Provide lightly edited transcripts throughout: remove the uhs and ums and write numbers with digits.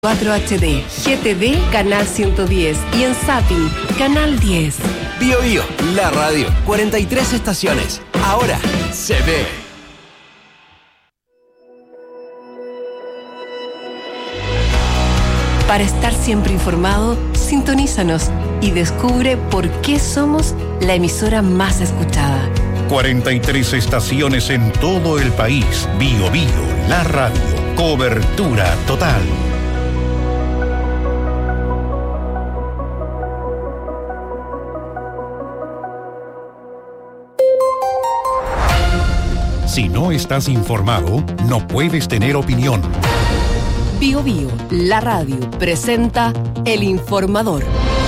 4 HD, GTV, Canal 110 y en Zapping, Canal 10. Bio Bio, la radio, 43 estaciones, ahora se ve. Para estar siempre informado, sintonízanos y descubre por qué somos la emisora más escuchada. 43 estaciones en todo el país. Bio Bio, la radio, cobertura total. Si no estás informado, no puedes tener opinión. Bio Bio, la radio, presenta El Informador.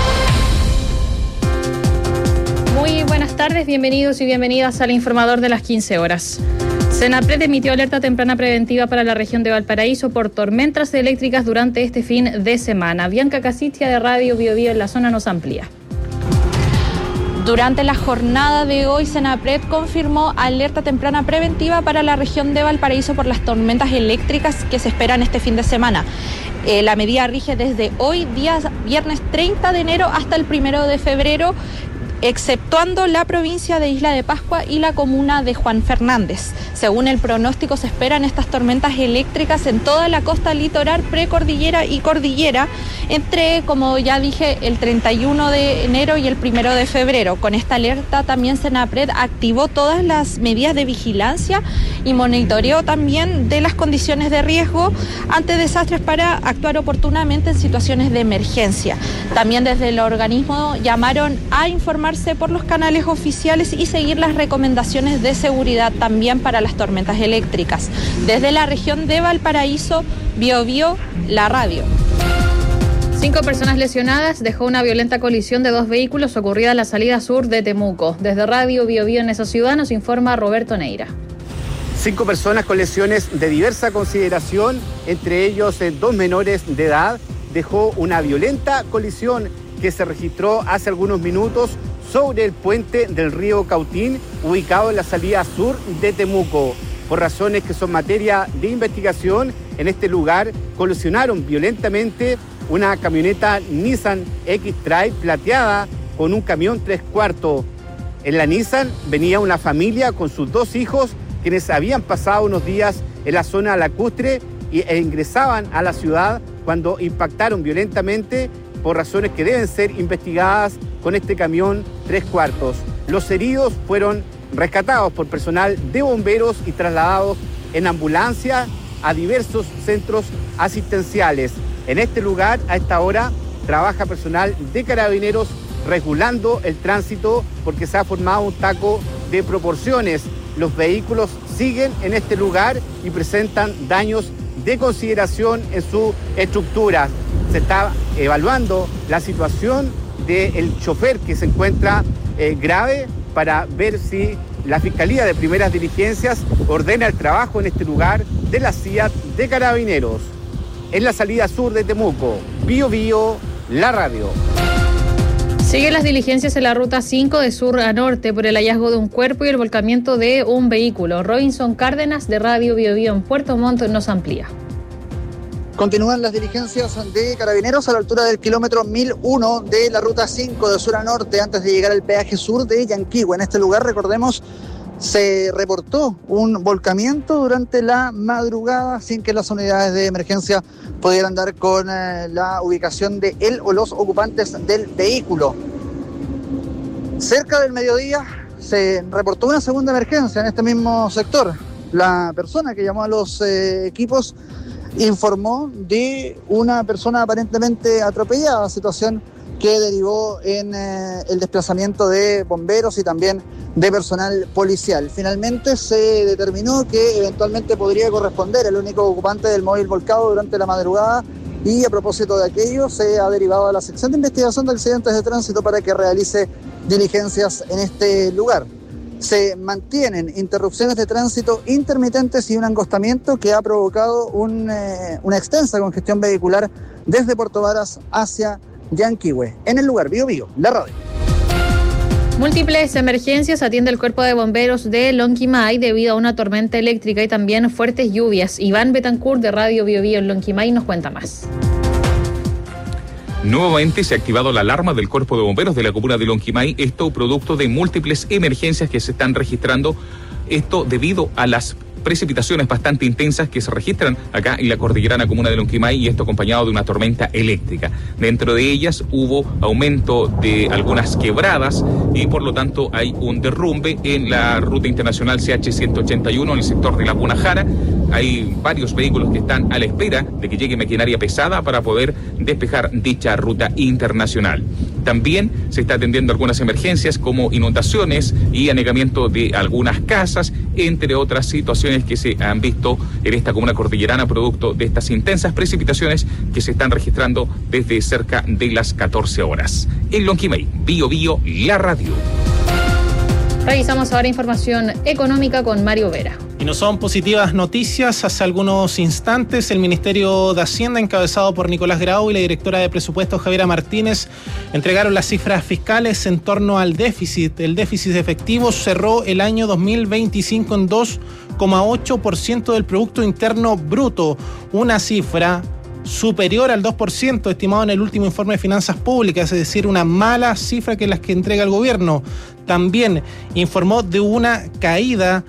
Muy buenas tardes, bienvenidos y bienvenidas al Informador de las 15 horas. Senapred emitió alerta temprana preventiva para la región de Valparaíso por tormentas eléctricas durante este fin de semana. Bianca Casitia de Radio Bio Bio en la zona nos amplía. Durante la jornada de hoy, Senapred confirmó alerta temprana preventiva para la región de Valparaíso por las tormentas eléctricas que se esperan este fin de semana. La medida rige desde hoy, día viernes 30 de enero, hasta el 1 de febrero, exceptuando la provincia de Isla de Pascua y la comuna de Juan Fernández. Según el pronóstico, se esperan estas tormentas eléctricas en toda la costa litoral, precordillera y cordillera, entre, como ya dije, el 31 de enero y el 1 de febrero. Con esta alerta también Senapred activó todas las medidas de vigilancia y monitoreo también de las condiciones de riesgo ante desastres para actuar oportunamente en situaciones de emergencia. También desde el organismo llamaron a informarse por los canales oficiales y seguir las recomendaciones de seguridad también para las tormentas eléctricas. Desde la región de Valparaíso, Bio Bio, la radio. 5 personas lesionadas dejó una violenta colisión de 2 vehículos ocurrida en la salida sur de Temuco. Desde Radio Bio Bio en esa ciudad nos informa Roberto Neira. 5 personas con lesiones de diversa consideración, entre ellos 2 menores de edad, dejó una violenta colisión que se registró hace algunos minutos sobre el puente del río Cautín, ubicado en la salida sur de Temuco. Por razones que son materia de investigación, en este lugar colisionaron violentamente una camioneta Nissan X-Trail plateada con un camión 3/4. En la Nissan venía una familia con sus 2 hijos, quienes habían pasado unos días en la zona lacustre e ingresaban a la ciudad cuando impactaron violentamente por razones que deben ser investigadas con este camión 3/4. Los heridos fueron rescatados por personal de bomberos y trasladados en ambulancia a diversos centros asistenciales. En este lugar, a esta hora, trabaja personal de Carabineros regulando el tránsito porque se ha formado un taco de proporciones. Los vehículos siguen en este lugar y presentan daños de consideración en su estructura. Se está evaluando la situación del chofer que se encuentra grave para ver si la Fiscalía de Primeras Diligencias ordena el trabajo en este lugar de la CIA de Carabineros. En la salida sur de Temuco, Bio Bio, la radio. Siguen las diligencias en la ruta 5 de sur a norte por el hallazgo de un cuerpo y el volcamiento de un vehículo. Robinson Cárdenas de Radio Bio Bio en Puerto Montt nos amplía. Continúan las diligencias de Carabineros a la altura del kilómetro 1001 de la ruta 5 de sur a norte antes de llegar al peaje sur de Yanquihue. En este lugar, recordemos, se reportó un volcamiento durante la madrugada sin que las unidades de emergencia pudieran dar con la ubicación de él o los ocupantes del vehículo. Cerca del mediodía se reportó una segunda emergencia en este mismo sector. La persona que llamó a los equipos informó de una persona aparentemente atropellada, situación que derivó en el desplazamiento de bomberos y también de personal policial. Finalmente se determinó que eventualmente podría corresponder el único ocupante del móvil volcado durante la madrugada y a propósito de aquello se ha derivado a la sección de investigación de accidentes de tránsito para que realice diligencias en este lugar. Se mantienen interrupciones de tránsito intermitentes y un angostamiento que ha provocado una extensa congestión vehicular desde Puerto Varas hacia Yanquihue. En el lugar, Bio Bio, la radio. Múltiples emergencias atiende el Cuerpo de Bomberos de Lonquimay debido a una tormenta eléctrica y también fuertes lluvias. Iván Betancourt de Radio Bio Bio en Lonquimay nos cuenta más. Nuevamente se ha activado la alarma del Cuerpo de Bomberos de la comuna de Lonquimay, esto producto de múltiples emergencias que se están registrando, esto debido a las precipitaciones bastante intensas que se registran acá en la cordillerana comuna de Lonquimay, y esto acompañado de una tormenta eléctrica. Dentro de ellas hubo aumento de algunas quebradas y por lo tanto hay un derrumbe en la ruta internacional CH-181 en el sector de Laguna Jara. Hay varios vehículos que están a la espera de que llegue maquinaria pesada para poder despejar dicha ruta internacional. También se está atendiendo algunas emergencias como inundaciones y anegamiento de algunas casas, entre otras situaciones que se han visto en esta comuna cordillerana producto de estas intensas precipitaciones que se están registrando desde cerca de las 14 horas. En Lonquimay, Bio Bio, la radio. Revisamos ahora información económica con Mario Vera. Y no son positivas noticias. Hace algunos instantes el Ministerio de Hacienda, encabezado por Nicolás Grau y la directora de presupuestos Javiera Martínez, entregaron las cifras fiscales en torno al déficit. El déficit efectivo cerró el año 2025 en 2,8% del Producto Interno Bruto, una cifra superior al 2%, estimado en el último informe de finanzas públicas, es decir, una mala cifra que las que entrega el gobierno. También informó de una caída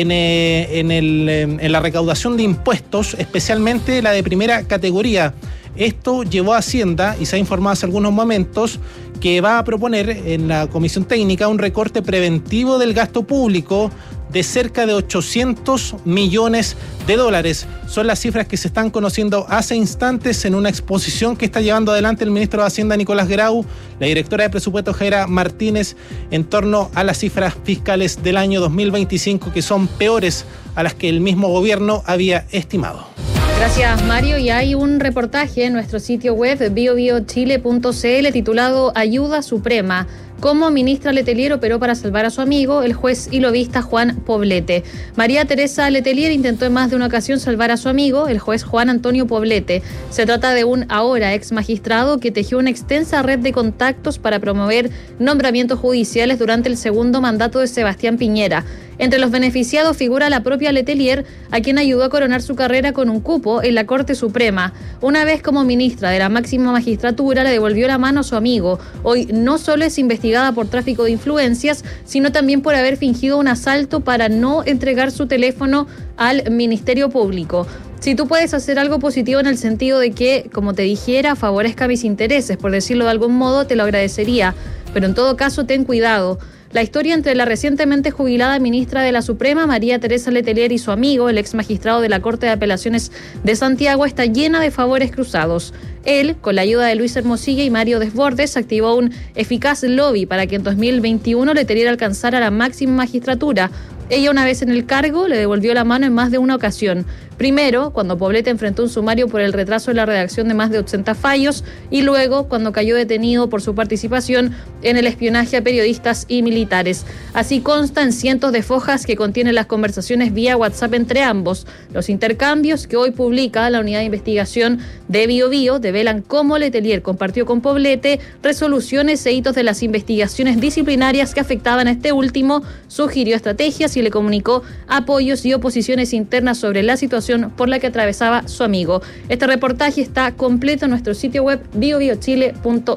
en la recaudación de impuestos, especialmente la de primera categoría. Esto llevó a Hacienda, y se ha informado hace algunos momentos, que va a proponer en la Comisión Técnica un recorte preventivo del gasto público de cerca de 800 millones de dólares. Son las cifras que se están conociendo hace instantes en una exposición que está llevando adelante el ministro de Hacienda, Nicolás Grau, la directora de presupuestos, Javiera Martínez, en torno a las cifras fiscales del año 2025, que son peores a las que el mismo gobierno había estimado. Gracias, Mario. Y hay un reportaje en nuestro sitio web biobiochile.cl titulado Ayuda Suprema. Cómo ministra Letelier operó para salvar a su amigo, el juez y lobista Juan Poblete. María Teresa Letelier intentó en más de una ocasión salvar a su amigo, el juez Juan Antonio Poblete. Se trata de un ahora ex magistrado que tejió una extensa red de contactos para promover nombramientos judiciales durante el segundo mandato de Sebastián Piñera. Entre los beneficiados figura la propia Letelier, a quien ayudó a coronar su carrera con un cupo en la Corte Suprema. Una vez como ministra de la máxima magistratura, le devolvió la mano a su amigo. Hoy no solo es investigada por tráfico de influencias, sino también por haber fingido un asalto para no entregar su teléfono al Ministerio Público. Si tú puedes hacer algo positivo en el sentido de que, como te dijera, favorezca mis intereses, por decirlo de algún modo, te lo agradecería. Pero en todo caso, ten cuidado. La historia entre la recientemente jubilada ministra de la Suprema, María Teresa Letelier, y su amigo, el ex magistrado de la Corte de Apelaciones de Santiago, está llena de favores cruzados. Él, con la ayuda de Luis Hermosilla y Mario Desbordes, activó un eficaz lobby para que en 2021 Letelier alcanzara la máxima magistratura. Ella, una vez en el cargo, le devolvió la mano en más de una ocasión. Primero, cuando Poblete enfrentó un sumario por el retraso en la redacción de más de 80 fallos, y luego cuando cayó detenido por su participación en el espionaje a periodistas y militares. Así consta en cientos de fojas que contienen las conversaciones vía WhatsApp entre ambos. Los intercambios que hoy publica la unidad de investigación de Bio Bio develan cómo Letelier compartió con Poblete resoluciones e hitos de las investigaciones disciplinarias que afectaban a este último, sugirió estrategias y le comunicó apoyos y oposiciones internas sobre la situación por la que atravesaba su amigo. Este reportaje está completo en nuestro sitio web biobiochile.cl.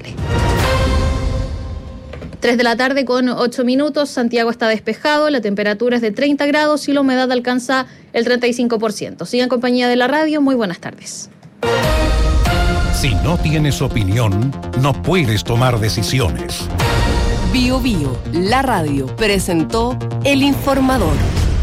3 de la tarde con 8 minutos, Santiago está despejado, la temperatura es de 30 grados y la humedad alcanza el 35%. Sigan en compañía de la radio, muy buenas tardes. Si no tienes opinión, no puedes tomar decisiones. Bio Bio, la radio, presentó El Informador.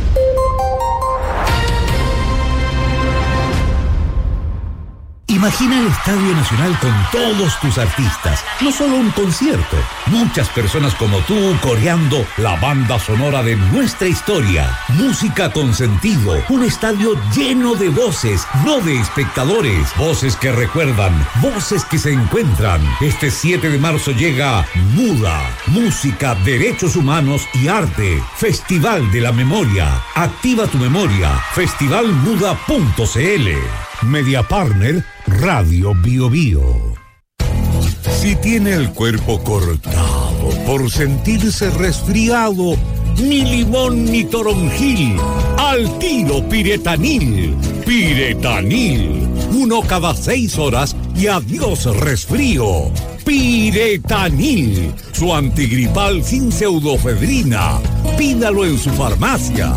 Imagina el Estadio Nacional con todos tus artistas, no solo un concierto, muchas personas como tú coreando la banda sonora de nuestra historia, música con sentido, un estadio lleno de voces, no de espectadores, voces que recuerdan, voces que se encuentran. Este 7 de marzo llega MUDA, Música, Derechos Humanos y Arte, Festival de la Memoria. Activa tu memoria, festivalmuda.cl. Media Partner, Radio Bio Bio. Si tiene el cuerpo cortado, trabajo, por sentirse resfriado, ni limón ni toronjil. Al tiro Piretanil. Piretanil. 1 cada 6 horas y adiós resfrío. Piretanil. Su antigripal sin pseudofedrina. Pídalo en su farmacia.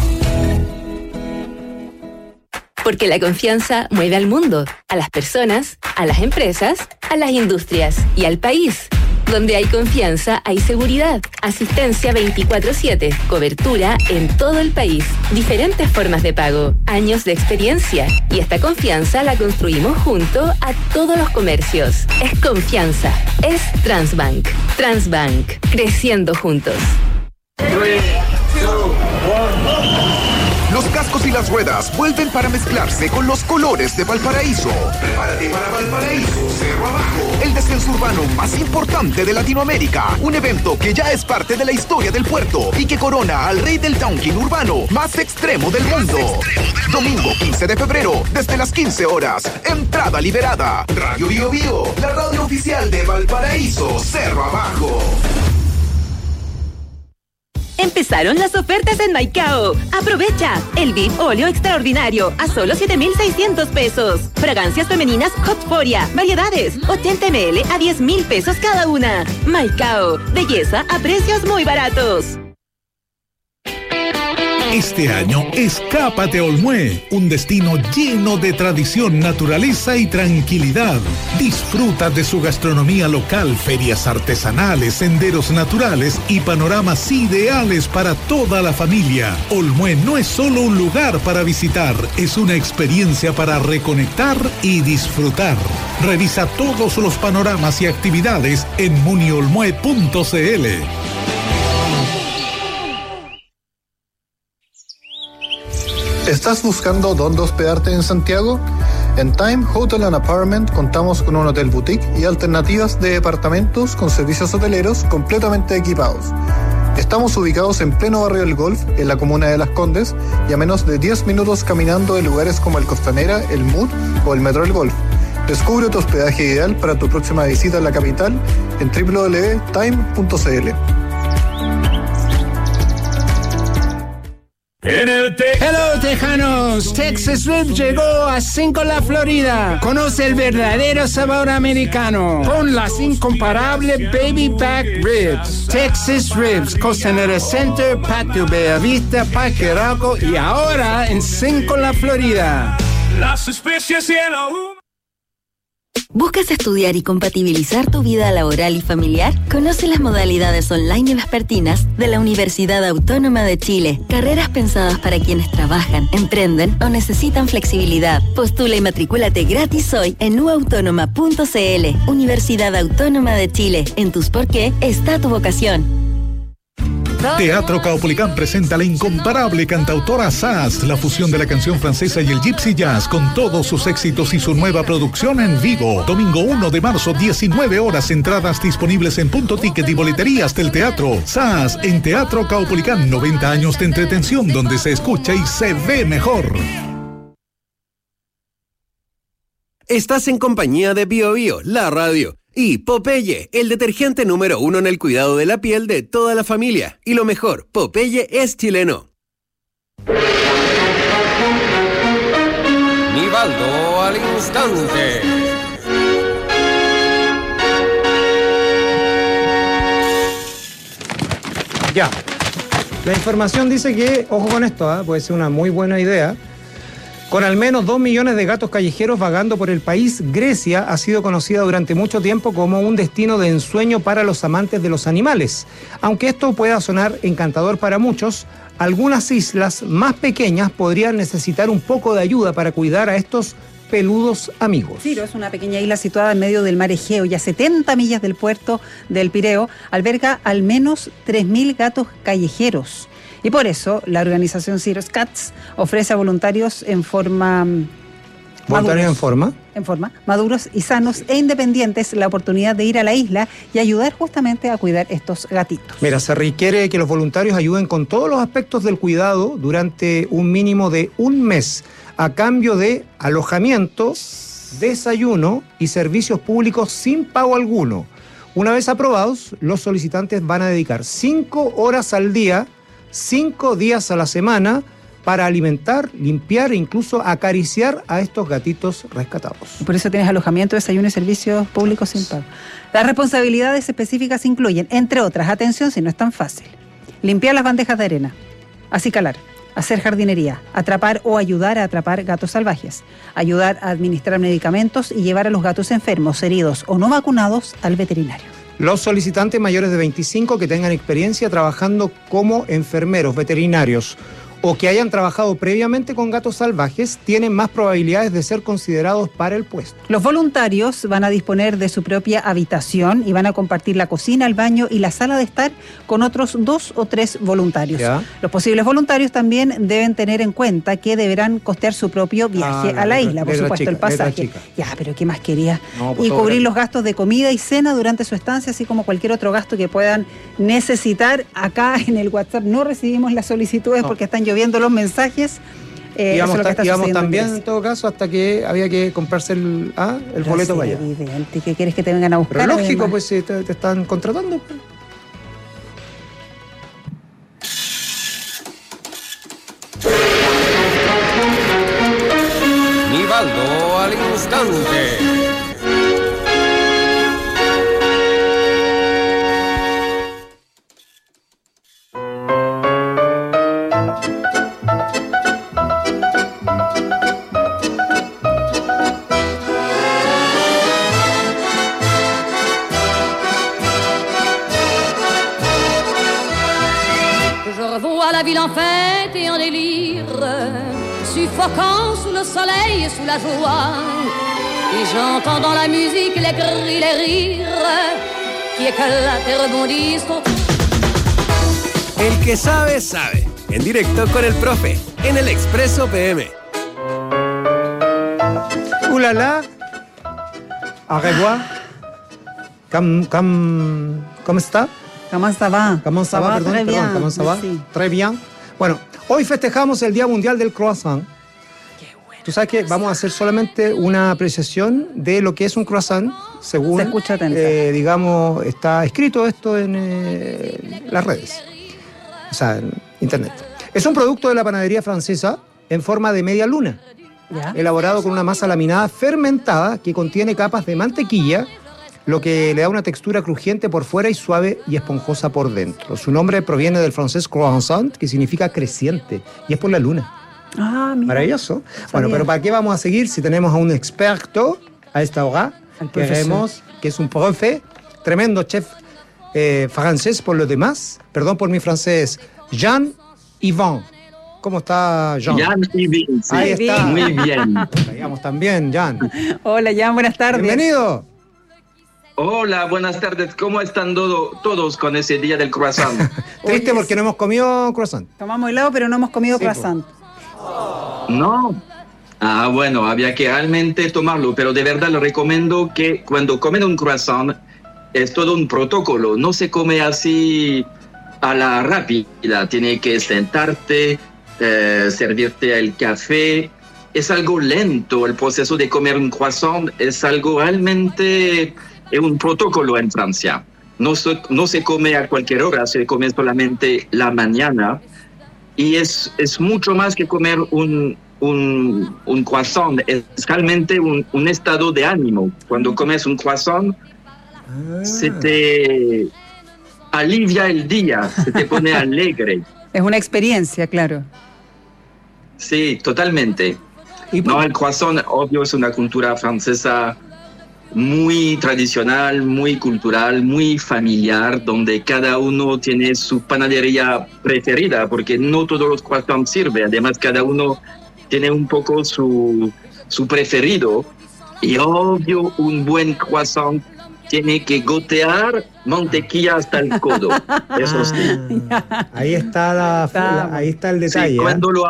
Porque la confianza mueve al mundo, a las personas, a las empresas, a las industrias y al país. Donde hay confianza, hay seguridad, asistencia 24/7, cobertura en todo el país, diferentes formas de pago, años de experiencia. Y esta confianza la construimos junto a todos los comercios. Es confianza, es Transbank. Transbank, creciendo juntos. 3, 2, 1. Los cascos y las ruedas vuelven para mezclarse con los colores de Valparaíso. Prepárate para Valparaíso, Cerro Abajo, el descenso urbano más importante de Latinoamérica. Un evento que ya es parte de la historia del puerto y que corona al rey del downhill urbano más extremo del mundo. Domingo 15 de febrero, desde las 15 horas. Entrada liberada. Radio Bio Bio, la radio oficial de Valparaíso, Cerro Abajo. Empezaron las ofertas en Maicao. Aprovecha el VIP óleo extraordinario a solo 7,600 pesos. Fragancias femeninas Hotforia, variedades 80 ml a 10,000 pesos cada una. Maicao, belleza a precios muy baratos. Este año, escápate a Olmué, un destino lleno de tradición, naturaleza y tranquilidad. Disfruta de su gastronomía local, ferias artesanales, senderos naturales y panoramas ideales para toda la familia. Olmué no es solo un lugar para visitar, es una experiencia para reconectar y disfrutar. Revisa todos los panoramas y actividades en muniolmue.cl. ¿Estás buscando dónde hospedarte en Santiago? En Time Hotel and Apartment contamos con un hotel boutique y alternativas de departamentos con servicios hoteleros completamente equipados. Estamos ubicados en pleno barrio del Golf, en la comuna de Las Condes, y a menos de 10 minutos caminando de lugares como el Costanera, el MUD o el Metro del Golf. Descubre tu hospedaje ideal para tu próxima visita a la capital en www.time.cl. Hello Tejanos, Texas Ribs llegó a Cinco-La Florida. Conoce el verdadero sabor americano con las incomparables Baby Back Ribs. Texas Ribs, Costanera Center, Patio Bellavista, Parque Arauco y ahora en Cinco-La Florida. Las especies y el ¿Buscas estudiar y compatibilizar tu vida laboral y familiar? Conoce las modalidades online y vespertinas de la Universidad Autónoma de Chile. Carreras pensadas para quienes trabajan, emprenden o necesitan flexibilidad. Postula y matricúlate gratis hoy en uautónoma.cl. Universidad Autónoma de Chile. En tus por qué está tu vocación. Teatro Caupolicán presenta la incomparable cantautora Sass, la fusión de la canción francesa y el gypsy jazz con todos sus éxitos y su nueva producción en vivo. Domingo 1 de marzo, 19 horas, entradas disponibles en Punto Ticket y boleterías del teatro. Sass en Teatro Caupolicán, 90 años de entretención donde se escucha y se ve mejor. Estás en compañía de Bio Bio, la radio. Y Popeye, el detergente número 1 en el cuidado de la piel de toda la familia. Y lo mejor, Popeye es chileno. Nivaldo al instante. Ya. La información dice que, ojo con esto, puede ser una muy buena idea. Con al menos 2 millones de gatos callejeros vagando por el país, Grecia ha sido conocida durante mucho tiempo como un destino de ensueño para los amantes de los animales. Aunque esto pueda sonar encantador para muchos, algunas islas más pequeñas podrían necesitar un poco de ayuda para cuidar a estos peludos amigos. Ciro es una pequeña isla situada en medio del mar Egeo y a 70 millas del puerto del Pireo. Alberga al menos 3.000 gatos callejeros. Y por eso la organización Ciro's Cats ofrece a voluntarios en forma... ¿Voluntarios en forma? Maduros y sanos e independientes la oportunidad de ir a la isla y ayudar justamente a cuidar estos gatitos. Mira, se requiere que los voluntarios ayuden con todos los aspectos del cuidado durante un mínimo de un mes, a cambio de alojamiento, desayuno y servicios públicos sin pago alguno. Una vez aprobados, los solicitantes van a dedicar 5 horas al día, 5 días a la semana, para alimentar, limpiar e incluso acariciar a estos gatitos rescatados. Por eso tienes alojamiento, desayuno y servicios públicos sin pago. Las responsabilidades específicas incluyen, entre otras, atención si no es tan fácil, limpiar las bandejas de arena, acicalar, hacer jardinería, atrapar o ayudar a atrapar gatos salvajes, ayudar a administrar medicamentos y llevar a los gatos enfermos, heridos o no vacunados al veterinario. Los solicitantes mayores de 25 que tengan experiencia trabajando como enfermeros veterinarios o que hayan trabajado previamente con gatos salvajes tienen más probabilidades de ser considerados para el puesto. Los voluntarios van a disponer de su propia habitación y van a compartir la cocina, el baño y la sala de estar con otros 2 o 3 voluntarios. ¿Ya? Los posibles voluntarios también deben tener en cuenta que deberán costear su propio viaje a la isla, por supuesto, el pasaje. Ya, pero ¿qué más quería? Y cubrir los gastos de comida y cena durante su estancia, así como cualquier otro gasto que puedan necesitar. Acá en el WhatsApp no recibimos las solicitudes porque están lloviendo los mensajes. Íbamos también en todo caso hasta que había que comprarse el boleto para allá. Evidente, ¿qué quieres que te vengan a buscar? Pero lógico, pues si te están contratando. Nivaldo al instante. La ville en fête et en délire, suffocant sous le soleil et sous la joie. Et j'entends dans la musique les cris, les rires qui éclatent et rebondissent. El que sabe, sabe. En directo con el profe, en el Expreso PM. Ulala. Au revoir. ¿Cómo está? ¿Cómo se va? ¿Cómo se va? Perdón, ¿cómo se va? Très bien. Bueno, hoy festejamos el Día Mundial del Croissant. Qué bueno. Tú sabes que vamos a hacer solamente una apreciación de lo que es un croissant, según, digamos, está escrito esto en las redes, o sea, en internet. Es un producto de la panadería francesa en forma de media luna, ¿ya? Elaborado con una masa laminada fermentada que contiene capas de mantequilla, lo que le da una textura crujiente por fuera y suave y esponjosa por dentro. Su nombre proviene del francés croissant, que significa creciente, y es por la luna. Ah, mira. Maravilloso. Bueno, pero ¿para qué vamos a seguir si tenemos a un experto a esta hora? Que es un profe, tremendo chef francés por lo demás. Perdón por mi francés. Jean-Yvan. ¿Cómo está, Jean? Jean-Yvan, sí. Ahí está. Muy bien. Digamos también, Jean. Hola, Jean, buenas tardes. Bienvenido. Hola, buenas tardes. ¿Cómo están todos con ese día del croissant? Triste porque no hemos comido croissant. Tomamos helado, pero no hemos comido croissant. No. Ah, bueno, había que realmente tomarlo, pero de verdad le recomiendo que cuando comen un croissant es todo un protocolo. No se come así a la rápida. Tiene que sentarte, servirte el café. Es algo lento. El proceso de comer un croissant es algo realmente... Es un protocolo en Francia. No se come a cualquier hora, se come solamente la mañana. Y es mucho más que comer un croissant. Es realmente un estado de ánimo. Cuando comes un croissant, se te alivia el día, se te pone alegre. Es una experiencia, claro. Sí, totalmente. No, el croissant, obvio, es una cultura francesa muy tradicional, muy cultural, muy familiar, donde cada uno tiene su panadería preferida, porque no todos los croissants sirven. Además, cada uno tiene un poco su preferido. Y obvio, un buen croissant tiene que gotear mantequilla hasta el codo. Eso sí. Ahí está ahí está el detalle. Sí, cuando lo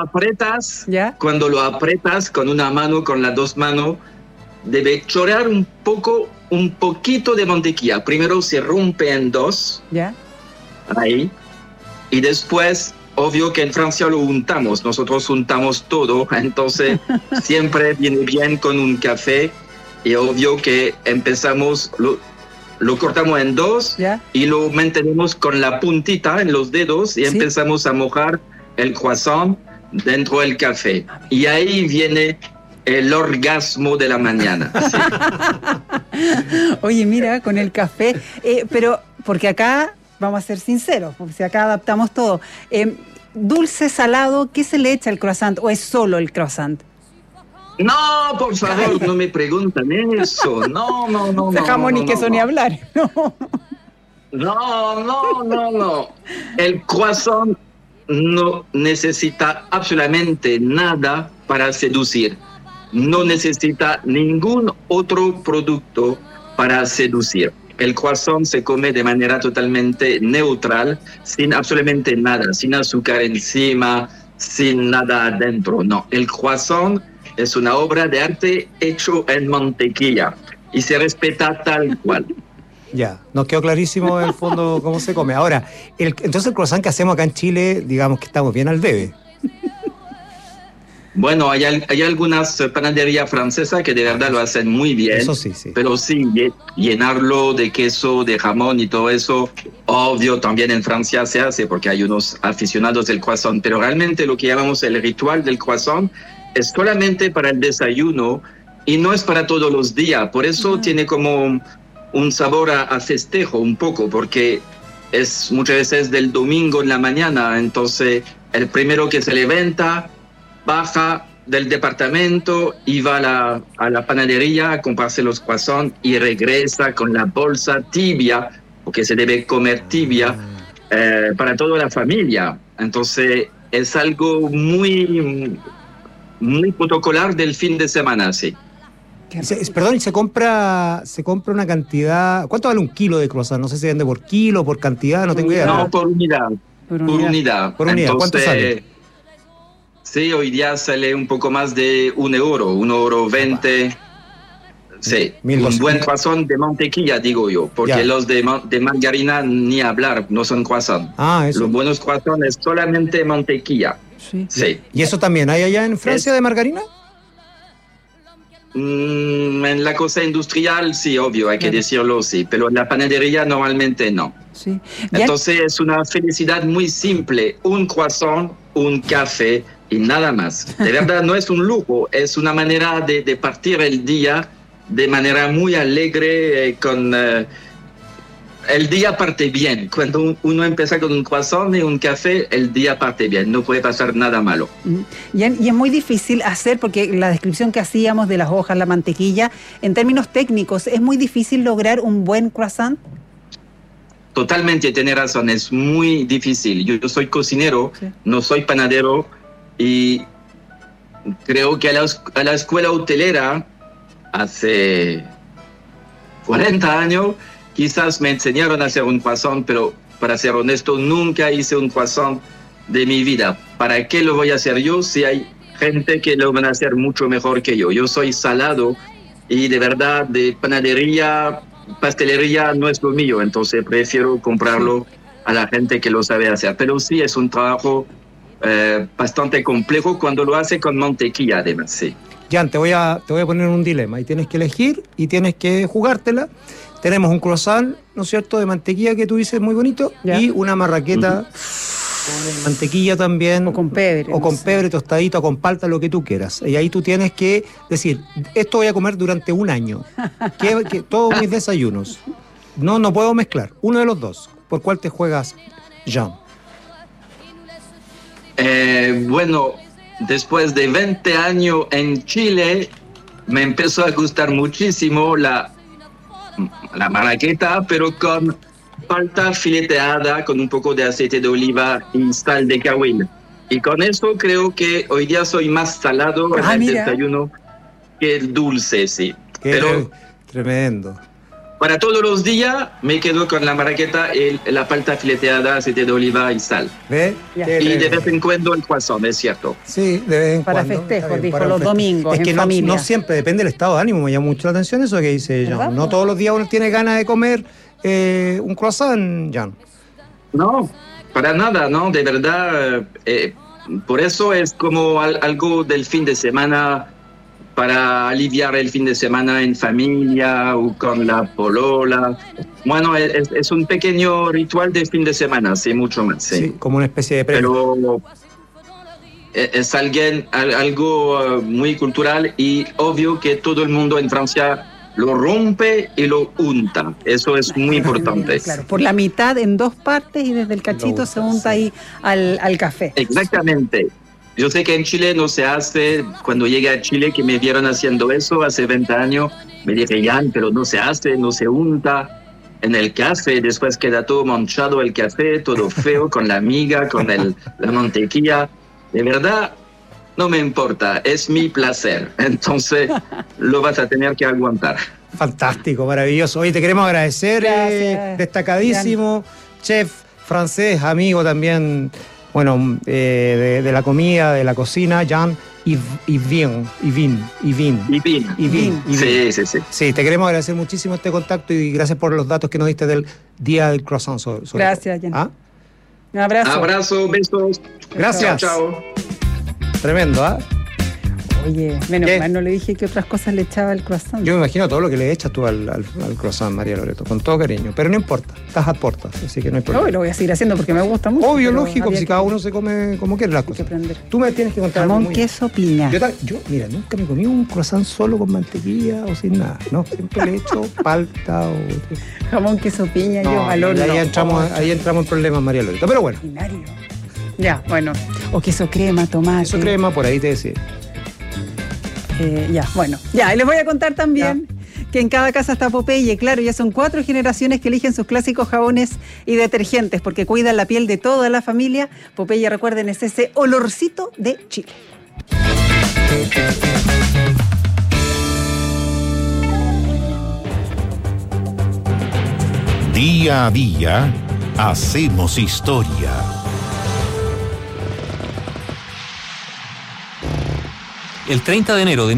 apretas con una mano, con las dos manos, debe chorrear un poquito de mantequilla. Primero se rompe en dos. ¿Ya? Ahí. Y después, obvio que en Francia lo untamos. Nosotros untamos todo. Entonces, siempre viene bien con un café. Y obvio que empezamos lo cortamos en dos y lo mantenemos con la puntita en los dedos y empezamos a mojar el croissant dentro del café. Y ahí viene el orgasmo de la mañana. Oye, mira, con el café, pero porque acá, vamos a ser sinceros, porque si acá adaptamos todo, dulce, salado, ¿qué se le echa al croissant o es solo el croissant? No, por favor, no me preguntan eso. No. Jamón ni queso ni hablar. No. El croissant no necesita absolutamente nada para seducir. No necesita ningún otro producto para seducir. El croissant se come de manera totalmente neutral, sin absolutamente nada, sin azúcar encima, sin nada adentro. No, el croissant es una obra de arte hecho en mantequilla y se respeta tal cual. Ya, nos quedó clarísimo en el fondo cómo se come. Ahora, entonces el croissant que hacemos acá en Chile, digamos que estamos bien al debe. Bueno, hay algunas panaderías francesas que de verdad lo hacen muy bien. Eso sí. Pero sí, llenarlo de queso, de jamón y todo eso, obvio, también en Francia se hace porque hay unos aficionados del croissant. Pero realmente lo que llamamos el ritual del croissant es solamente para el desayuno y no es para todos los días. Por eso tiene como un sabor a festejo un poco, porque es muchas veces del domingo en la mañana. Entonces, el primero que se levanta baja del departamento y va a la panadería a comprarse los croissants y regresa con la bolsa tibia, porque se debe comer tibia, para toda la familia. Entonces, es algo muy protocolar del fin de semana, sí. Perdón, y se compra una cantidad. ¿Cuánto vale un kilo de croissant? No sé si se vende por kilo, por cantidad, no tengo idea. No, por unidad. Por unidad. Entonces, ¿cuánto sale? Sí, hoy día sale un poco más de €1, Sí, un buen croissant de mantequilla, digo yo, porque los de margarina ni hablar, no son croissants. Los buenos croissants es solamente mantequilla. Sí. ¿Y eso también hay allá en Francia de margarina? En la cosa industrial, sí, obvio, hay que decirlo, sí, pero en la panadería normalmente no. Sí. Entonces es una felicidad muy simple, un croissant, un café y nada más. De verdad no es un lujo, es una manera de partir el día de manera muy alegre, el día parte bien. Cuando uno empieza con un croissant y un café, el día parte bien, no puede pasar nada malo. Y es muy difícil hacer, porque la descripción que hacíamos de las hojas, la mantequilla, en términos técnicos, ¿es muy difícil lograr un buen croissant? Totalmente, tiene razón, es muy difícil. Yo soy cocinero, no soy panadero, y creo que a la escuela hotelera, hace 40 años, quizás me enseñaron a hacer un croissant, pero para ser honesto, nunca hice un croissant de mi vida. ¿Para qué lo voy a hacer yo si hay gente que lo van a hacer mucho mejor que yo? Yo soy salado y de verdad de panadería, pastelería no es lo mío, entonces prefiero comprarlo a la gente que lo sabe hacer. Pero sí es un trabajo bastante complejo cuando lo hace con mantequilla, además, sí. Jan, te voy a poner un dilema y tienes que elegir y tienes que jugártela. Tenemos un croissant, ¿no es cierto?, de mantequilla que tú dices muy bonito, y una marraqueta con mantequilla también. O con pebre. O con pebre, tostadito, o con palta, lo que tú quieras. Y ahí tú tienes que decir, esto voy a comer durante un año. que todos mis desayunos. No puedo mezclar. Uno de los dos. ¿Por cuál te juegas, Jan? Bueno, después de 20 años en Chile, me empezó a gustar muchísimo la marraqueta, pero con palta fileteada, con un poco de aceite de oliva y sal de cahuil. Y con eso creo que hoy día soy más salado en el desayuno que el dulce, sí. Pero tremendo. Para todos los días me quedo con la marraqueta y la palta fileteada, aceite de oliva y sal. ¿Ve? Y de vez en cuando el croissant, es cierto. Sí, de vez en para cuando. Festejos, dijo, los domingos, es que en no, familia. No siempre, depende del estado de ánimo. Me llama mucho la atención eso que dice Jan. No todos los días uno tiene ganas de comer un croissant, Jan. No, para nada, no, de verdad. Por eso es como algo del fin de semana para aliviar el fin de semana en familia o con la polola. Bueno, es un pequeño ritual de fin de semana, sí, mucho más. Sí, como una especie de premio. Pero es algo muy cultural y obvio que todo el mundo en Francia lo rompe y lo unta. Eso es muy importante. Claro, por la mitad en dos partes y desde el cachito se unta ahí al café. Exactamente. Yo sé que en Chile no se hace. Cuando llegué a Chile, que me vieron haciendo eso hace 20 años, me dijeron, pero no se hace, no se unta en el café. Después queda todo manchado el café, todo feo, con la miga, con la mantequilla. De verdad, no me importa, es mi placer. Entonces, lo vas a tener que aguantar. Fantástico, maravilloso. Oye, te queremos agradecer, destacadísimo, chef francés, amigo también, bueno, de la comida, de la cocina, Jean Yvin. Sí. Sí, te queremos agradecer muchísimo este contacto y gracias por los datos que nos diste del Día del Croissant. Gracias, Jean. ¿Ah? Un abrazo. Abrazo, besos. Gracias. Chao. Tremendo, ¿ah? Oye, menos mal no le dije que otras cosas le echaba al croissant. Yo me imagino todo lo que le echas tú al croissant, María Loreto, con todo cariño. Pero no importa, estás a puertas, así que no hay problema. No, lo voy a seguir haciendo porque me gusta mucho. Obvio, lógico, si cada uno se come como quiere las cosas. Tú me tienes que contar jamón, queso, piña. Yo, mira, nunca me comí un croissant solo con mantequilla o sin nada, ¿no? Siempre le echo palta o... Jamón, queso, piña, no, yo al horno. Ahí entramos en problemas, María Loreto, pero bueno. Ya, bueno. O queso crema, tomate. Queso crema, por ahí te decía. Ya, bueno. Ya, y les voy a contar también que en cada casa está Popeye. Claro, ya son 4 generaciones que eligen sus clásicos jabones y detergentes porque cuidan la piel de toda la familia. Popeye, recuerden, es ese olorcito de Chile. Día a día, hacemos historia. El 30 de enero de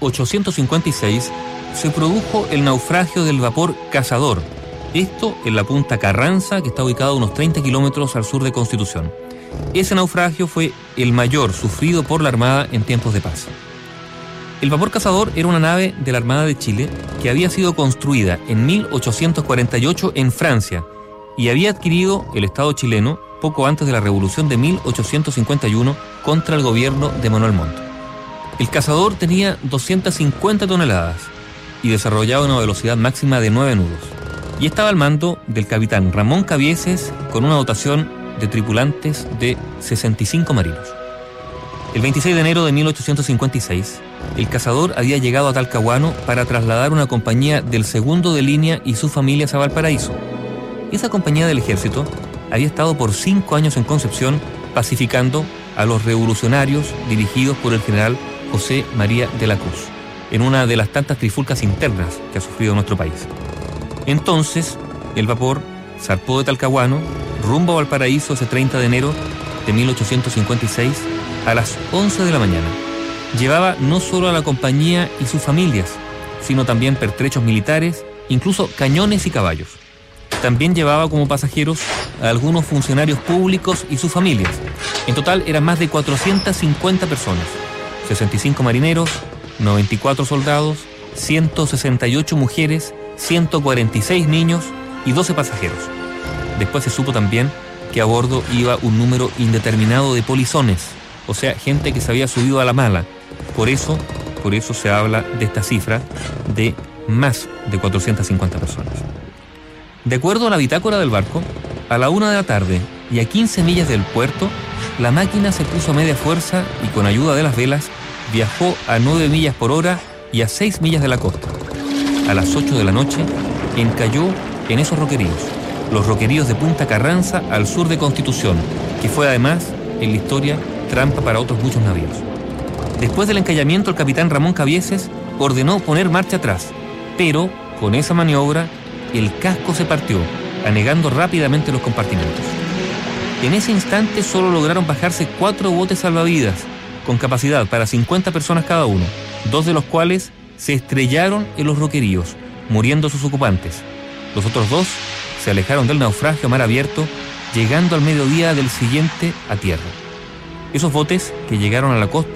1856 se produjo el naufragio del vapor Cazador. Esto en la punta Carranza, que está ubicado a unos 30 kilómetros al sur de Constitución. Ese naufragio fue el mayor sufrido por la Armada en tiempos de paz. El vapor Cazador era una nave de la Armada de Chile que había sido construida en 1848 en Francia y había adquirido el Estado chileno poco antes de la Revolución de 1851 contra el gobierno de Manuel Montt. El Cazador tenía 250 toneladas y desarrollaba una velocidad máxima de 9 nudos. Y estaba al mando del capitán Ramón Cabieses con una dotación de tripulantes de 65 marinos. El 26 de enero de 1856, el Cazador había llegado a Talcahuano para trasladar una compañía del 2º de línea y sus familias a Valparaíso. Esa compañía del ejército había estado por 5 años en Concepción pacificando a los revolucionarios dirigidos por el general José María de la Cruz, en una de las tantas trifulcas internas que ha sufrido nuestro país. Entonces, el vapor zarpó de Talcahuano rumbo a Valparaíso ese 30 de enero de 1856 a las 11 de la mañana. Llevaba no solo a la compañía y sus familias, sino también pertrechos militares, incluso cañones y caballos. También llevaba como pasajeros a algunos funcionarios públicos y sus familias. En total eran más de 450 personas. 65 marineros, 94 soldados, 168 mujeres, 146 niños y 12 pasajeros. Después se supo también que a bordo iba un número indeterminado de polizones, o sea, gente que se había subido a la mala. Por eso se habla de esta cifra de más de 450 personas. De acuerdo a la bitácora del barco, a la 1 de la tarde y a 15 millas del puerto, la máquina se puso a media fuerza y con ayuda de las velas viajó a 9 millas por hora y a 6 millas de la costa. A las 8 de la noche encalló en esos roqueríos, los roqueríos de Punta Carranza al sur de Constitución, que fue además, en la historia, trampa para otros muchos navíos. Después del encallamiento, el capitán Ramón Cabieses ordenó poner marcha atrás, pero con esa maniobra el casco se partió, anegando rápidamente los compartimentos. En ese instante solo lograron bajarse 4 botes salvavidas, con capacidad para 50 personas cada uno, 2 de los cuales se estrellaron en los roqueríos, muriendo sus ocupantes. Los otros 2 se alejaron del naufragio a mar abierto, llegando al mediodía del siguiente a tierra. Esos botes que llegaron a la costa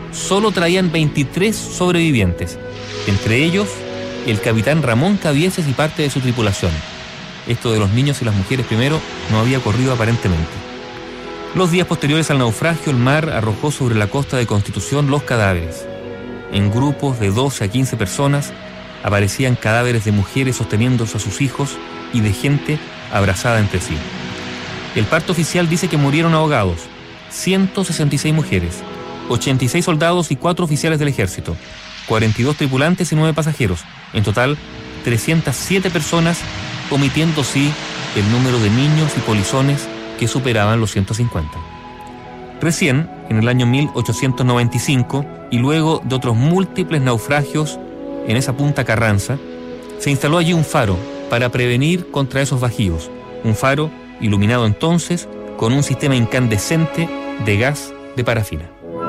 solo traían 23 sobrevivientes, entre ellos el capitán Ramón Cabieses y parte de su tripulación. Esto de los niños y las mujeres primero no había ocurrido aparentemente. Los días posteriores al naufragio, el mar arrojó sobre la costa de Constitución los cadáveres. En grupos de 12 a 15 personas aparecían cadáveres de mujeres sosteniéndose a sus hijos y de gente abrazada entre sí. El parte oficial dice que murieron ahogados 166 mujeres, 86 soldados y 4 oficiales del ejército, 42 tripulantes y 9 pasajeros, en total 307 personas, omitiendo sí el número de niños y polizones que superaban los 150. Recién, en el año 1895, y luego de otros múltiples naufragios en esa punta Carranza, se instaló allí un faro para prevenir contra esos bajíos. Un faro iluminado entonces con un sistema incandescente de gas de parafina.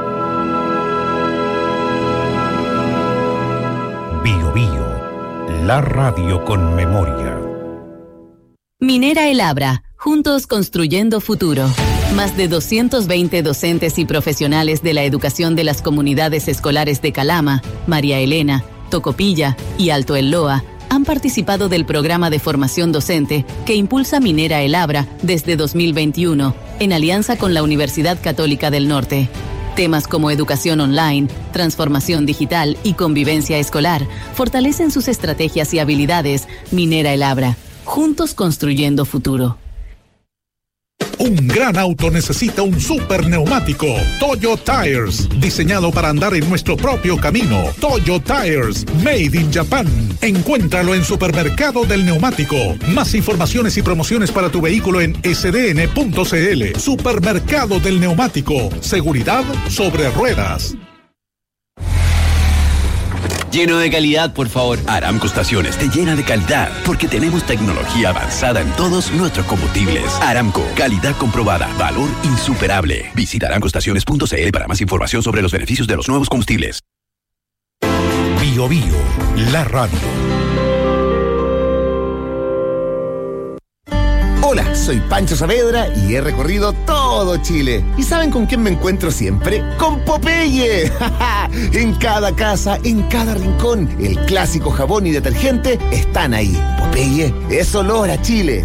Bio Bio, la radio con memoria. Minera El Abra, juntos construyendo futuro. Más de 220 docentes y profesionales de la educación de las comunidades escolares de Calama, María Elena, Tocopilla y Alto El Loa han participado del programa de formación docente que impulsa Minera El Abra desde 2021, en alianza con la Universidad Católica del Norte. Temas como educación online, transformación digital y convivencia escolar fortalecen sus estrategias y habilidades. Minera El Abra, juntos construyendo futuro. Un gran auto necesita un super neumático. Toyo Tires, diseñado para andar en nuestro propio camino. Toyo Tires, made in Japan. Encuéntralo en Supermercado del Neumático. Más informaciones y promociones para tu vehículo en sdn.cl. Supermercado del Neumático. Seguridad sobre ruedas. Lleno de calidad, por favor. Aramco Estaciones te llena de calidad porque tenemos tecnología avanzada en todos nuestros combustibles. Aramco, calidad comprobada, valor insuperable. Visita aramcoestaciones.cl para más información sobre los beneficios de los nuevos combustibles. Bio Bio, la radio. Hola, soy Pancho Saavedra y he recorrido todo Chile. ¿Y saben con quién me encuentro siempre? ¡Con Popeye! En cada casa, en cada rincón, el clásico jabón y detergente están ahí. Popeye es olor a Chile.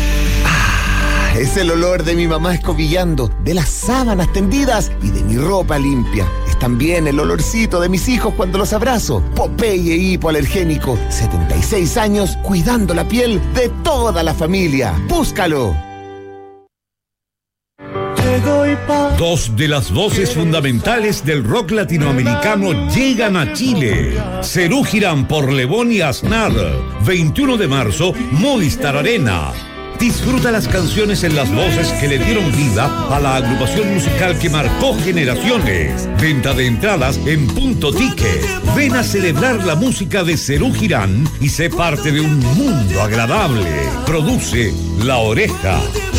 Es el olor de mi mamá escobillando, de las sábanas tendidas y de mi ropa limpia. Es también el olorcito de mis hijos cuando los abrazo. Popeye hipoalergénico, 76 años cuidando la piel de toda la familia. ¡Búscalo! Dos de las voces fundamentales del rock latinoamericano llegan a Chile. Serú Girán por Lebón y Aznar. 21 de marzo, Movistar Arena. Disfruta las canciones en las voces que le dieron vida a la agrupación musical que marcó generaciones. Venta de entradas en Punto Ticket. Ven a celebrar la música de Serú Girán y sé parte de un mundo agradable. Produce La Oreja.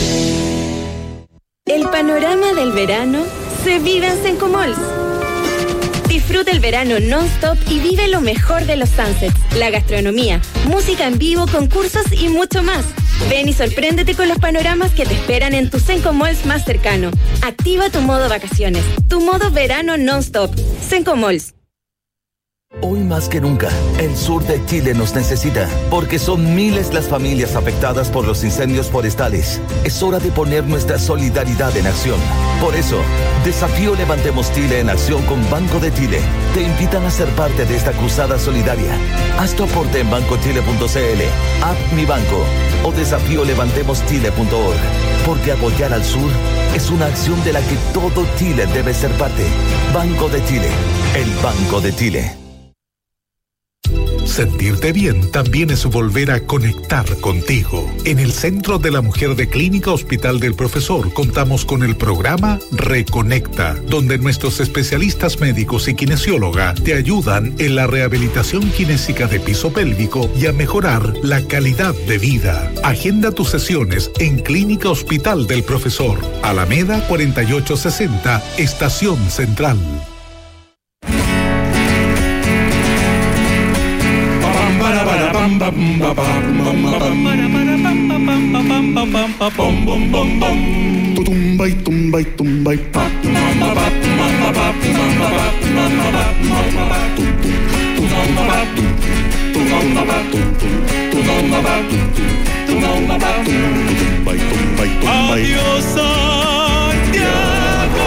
El panorama del verano se vive en Sencomalls. Disfruta el verano non-stop y vive lo mejor de los sunsets, la gastronomía, música en vivo, concursos y mucho más. Ven y sorpréndete con los panoramas que te esperan en tu Sencomalls más cercano. Activa tu modo vacaciones, tu modo verano non-stop. Sencomalls. Hoy más que nunca, el sur de Chile nos necesita, porque son miles las familias afectadas por los incendios forestales. Es hora de poner nuestra solidaridad en acción. Por eso, Desafío Levantemos Chile en acción con Banco de Chile. Te invitan a ser parte de esta cruzada solidaria. Haz tu aporte en bancochile.cl, App Mi Banco o desafiolevantemoschile.org. Porque apoyar al sur es una acción de la que todo Chile debe ser parte. Banco de Chile, el Banco de Chile. Sentirte bien también es volver a conectar contigo. En el Centro de la Mujer de Clínica Hospital del Profesor contamos con el programa Reconecta, donde nuestros especialistas médicos y kinesióloga te ayudan en la rehabilitación kinésica de piso pélvico y a mejorar la calidad de vida. Agenda tus sesiones en Clínica Hospital del Profesor, Alameda 4860, Estación Central. tumba y tumba y tumba y pa tu mamá pa tu mamá pa tu mamá pa tu mamá pa tu mamá pa tu mamá pa tu mamá pa tu mamá pa tu mamá pa tu tumba y tumba y tumba y adiós Santiago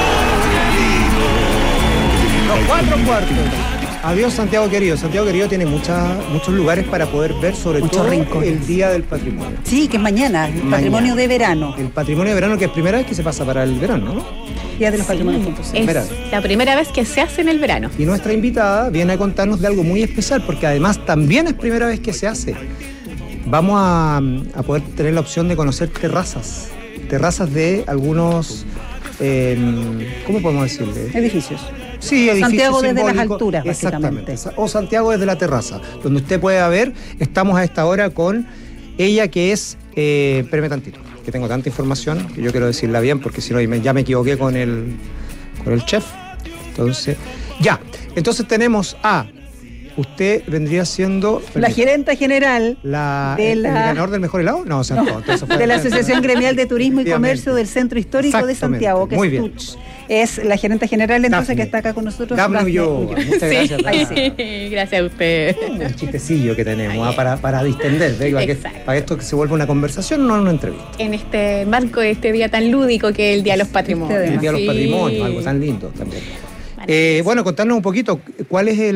querido. 4:15. Adiós Santiago querido. Santiago querido tiene muchos lugares para poder ver, sobre todo el Día del Patrimonio. Sí, que es mañana, el patrimonio de verano. El patrimonio de verano, que es primera vez que se pasa para el verano, ¿no? Día de los Patrimonios. Es la primera vez que se hace en el verano. Y nuestra invitada viene a contarnos de algo muy especial, porque además también es primera vez que se hace. Vamos a poder tener la opción de conocer terrazas de algunos, ¿cómo podemos decirle? Edificios. Sí, edificios Santiago desde simbólicos. las alturas, básicamente. Exactamente. O Santiago desde la terraza, donde usted puede ver. Estamos a esta hora con ella, que es, espérame tantito, que tengo tanta información que yo quiero decirla bien, porque si no ya me equivoqué con el chef. Entonces tenemos a... Usted vendría siendo... La gerenta general ¿El ganador del mejor helado? No, de la Asociación Gremial de Turismo y Comercio del Centro Histórico de Santiago, que muy es TUCH. Es la gerenta general, entonces, Dafne. que está acá con nosotros. Muchas gracias. Gracias a usted. Un chistecillo que tenemos para distender, para esto que se vuelva una conversación, no una entrevista. En este marco de este día tan lúdico que es el Día de los Patrimonios. El Día de los Patrimonios, algo tan lindo también. Contarnos un poquito cuál es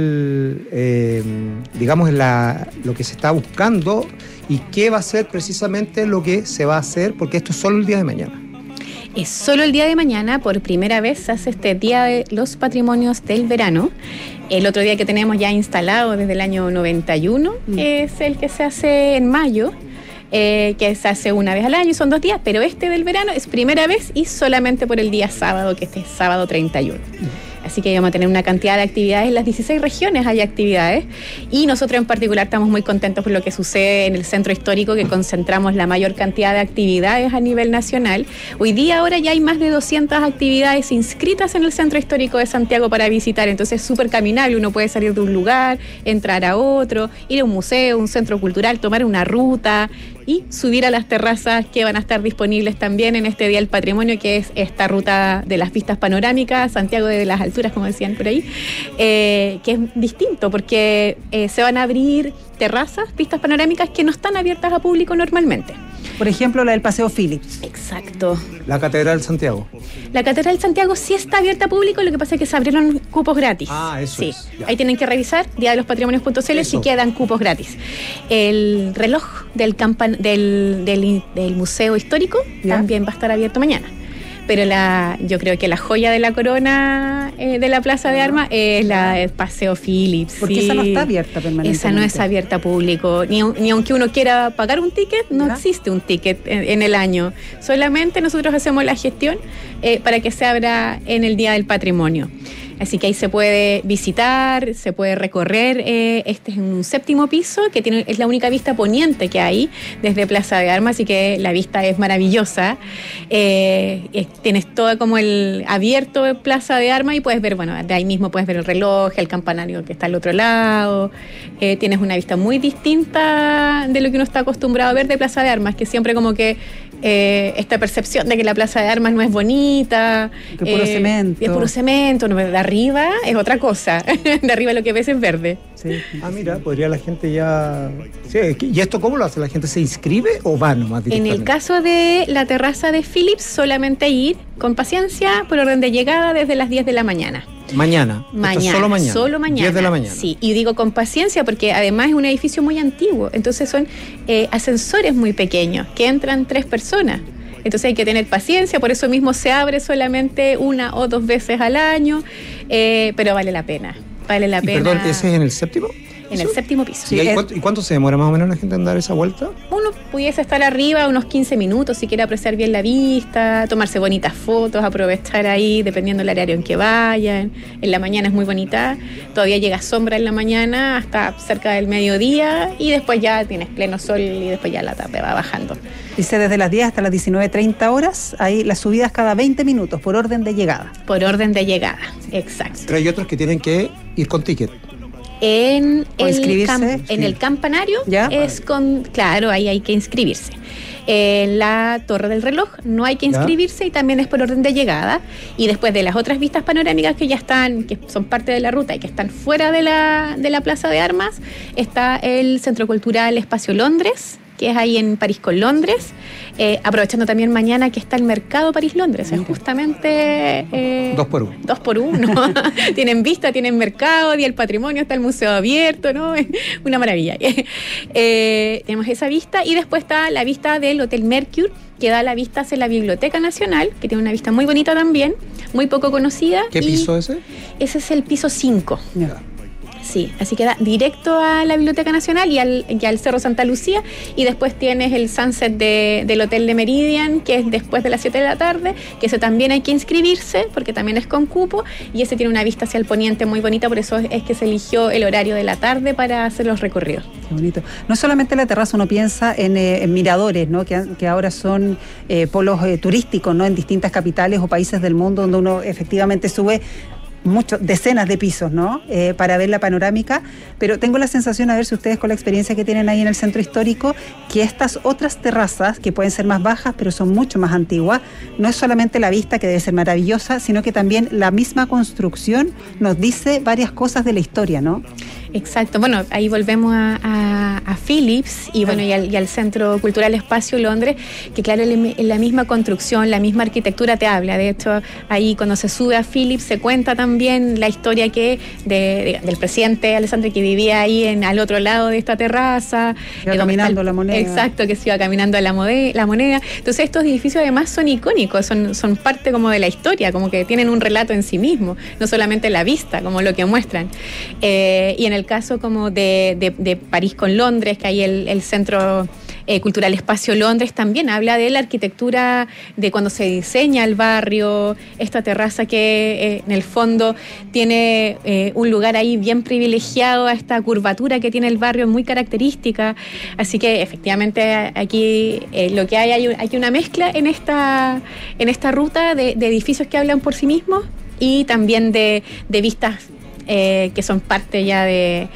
lo que se está buscando y qué va a ser precisamente lo que se va a hacer, porque esto es solo el día de mañana. Es solo el día de mañana, por primera vez se hace este Día de los Patrimonios del Verano. El otro día que tenemos ya instalado desde el año 91 es el que se hace en mayo. Que se hace una vez al año y son 2 días, pero este del verano es primera vez y solamente por el día sábado, que este es sábado 31. Así que vamos a tener una cantidad de actividades. En las 16 regiones hay actividades y nosotros en particular estamos muy contentos por lo que sucede en el centro histórico, que concentramos la mayor cantidad de actividades a nivel nacional. Hoy día ahora ya hay más de 200 actividades inscritas en el centro histórico de Santiago para visitar, entonces es súper caminable, uno puede salir de un lugar, entrar a otro, ir a un museo, un centro cultural, tomar una ruta y subir a las terrazas que van a estar disponibles también en este Día del Patrimonio, que es esta ruta de las vistas panorámicas, Santiago de las alturas, como decían por ahí, que es distinto porque se van a abrir terrazas, vistas panorámicas que no están abiertas a público normalmente. Por ejemplo, la del Paseo Philips. Exacto. La Catedral de Santiago. La Catedral de Santiago sí está abierta a público, lo que pasa es que se abrieron cupos gratis. Eso sí. es. Ahí tienen que revisar diadelospatrimonios.cl si quedan cupos gratis. El reloj del Museo Histórico también va a estar abierto mañana. Pero yo creo que la joya de la corona de la Plaza de Armas es la del Paseo Philips. Porque esa no está abierta permanentemente. Esa no es abierta a público. Ni aunque uno quiera pagar un ticket, no existe un ticket en el año. Solamente nosotros hacemos la gestión para que se abra en el Día del Patrimonio. Así que ahí se puede visitar, se puede recorrer. Este es un 7º piso, que es la única vista poniente que hay desde Plaza de Armas, así que la vista es maravillosa. Tienes todo como el abierto de Plaza de Armas y puedes ver, de ahí mismo puedes ver el reloj, el campanario que está al otro lado. Tienes una vista muy distinta de lo que uno está acostumbrado a ver de Plaza de Armas, que siempre como que esta percepción de que la Plaza de Armas no es bonita. Que puro cemento. Es puro cemento, de arriba es otra cosa. De arriba lo que ves es verde. Sí. Mira, podría la gente ya... Sí, ¿y esto cómo lo hace? ¿La gente se inscribe o va nomás directamente? En el caso de la terraza de Philips, solamente ir con paciencia por orden de llegada desde las 10 de la mañana. Mañana. Solo mañana. 10 de la mañana. Sí, y digo con paciencia porque además es un edificio muy antiguo, entonces son ascensores muy pequeños que entran 3 personas. Entonces hay que tener paciencia, por eso mismo se abre solamente 1 o 2 veces al año, pero vale la pena. Perdón, ¿ese es en el 7º? En el 7º piso. Sí, ¿y cuánto se demora más o menos la gente en dar esa vuelta? Uno pudiese estar arriba unos 15 minutos si quiere apreciar bien la vista, tomarse bonitas fotos, aprovechar ahí dependiendo del horario en que vayan. En la mañana es muy bonita, todavía llega sombra en la mañana hasta cerca del mediodía y después ya tienes pleno sol y después ya la tarde va bajando. Dice desde las 10 hasta las 19:30 horas, hay las subidas cada 20 minutos por orden de llegada. Por orden de llegada, exacto. Pero hay otros que tienen que ir con ticket. En el campanario es claro, ahí hay que inscribirse. en la Torre del Reloj. No hay que inscribirse y también es por orden de llegada. Y después de las otras vistas panorámicas que ya están, que son parte de la ruta y que están fuera de la Plaza de Armas, está el Centro Cultural Espacio Londres, que es ahí en París con Londres, aprovechando también mañana que está el Mercado París-Londres, es justamente... 2 por 1. 2 por 1. Tienen vista, tienen mercado, Día del Patrimonio, está el museo abierto, ¿no? Es una maravilla. Tenemos esa vista y después está la vista del Hotel Mercure, que da la vista hacia la Biblioteca Nacional, que tiene una vista muy bonita también, muy poco conocida. ¿Qué piso ese? Ese es el piso 5. Sí, así que da directo a la Biblioteca Nacional y al Cerro Santa Lucía, y después tienes el sunset del Hotel de Meridian, que es después de las 7 de la tarde, que ese también hay que inscribirse porque también es con cupo, y ese tiene una vista hacia el poniente muy bonita, por eso es que se eligió el horario de la tarde para hacer los recorridos. Qué bonito. No solamente la terraza, uno piensa en miradores, ¿no? que ahora son polos turísticos, ¿no? En distintas capitales o países del mundo, donde uno efectivamente sube decenas de pisos, ¿no? Para ver la panorámica, pero tengo la sensación, a ver si ustedes con la experiencia que tienen ahí en el centro histórico, que estas otras terrazas, que pueden ser más bajas, pero son mucho más antiguas, no es solamente la vista, que debe ser maravillosa, sino que también la misma construcción nos dice varias cosas de la historia, ¿no? Exacto, bueno, ahí volvemos a Philips y bueno, y al Centro Cultural Espacio Londres, que claro, la misma construcción, la misma arquitectura te habla. De hecho, ahí cuando se sube a Philips se cuenta también la historia del presidente Alessandri, que vivía ahí al otro lado de esta terraza. Iba caminando la Moneda. Exacto, que se iba caminando a la Moneda. Entonces estos edificios además son icónicos, son parte como de la historia, como que tienen un relato en sí mismo, no solamente la vista, como lo que muestran. Y en el caso como de París con Londres, que hay el Centro Cultural Espacio Londres, también habla de la arquitectura, de cuando se diseña el barrio, esta terraza que en el fondo tiene un lugar ahí bien privilegiado a esta curvatura que tiene el barrio, muy característica. Así que efectivamente aquí lo que hay una mezcla en esta ruta de edificios que hablan por sí mismos y también de vistas que son parte ya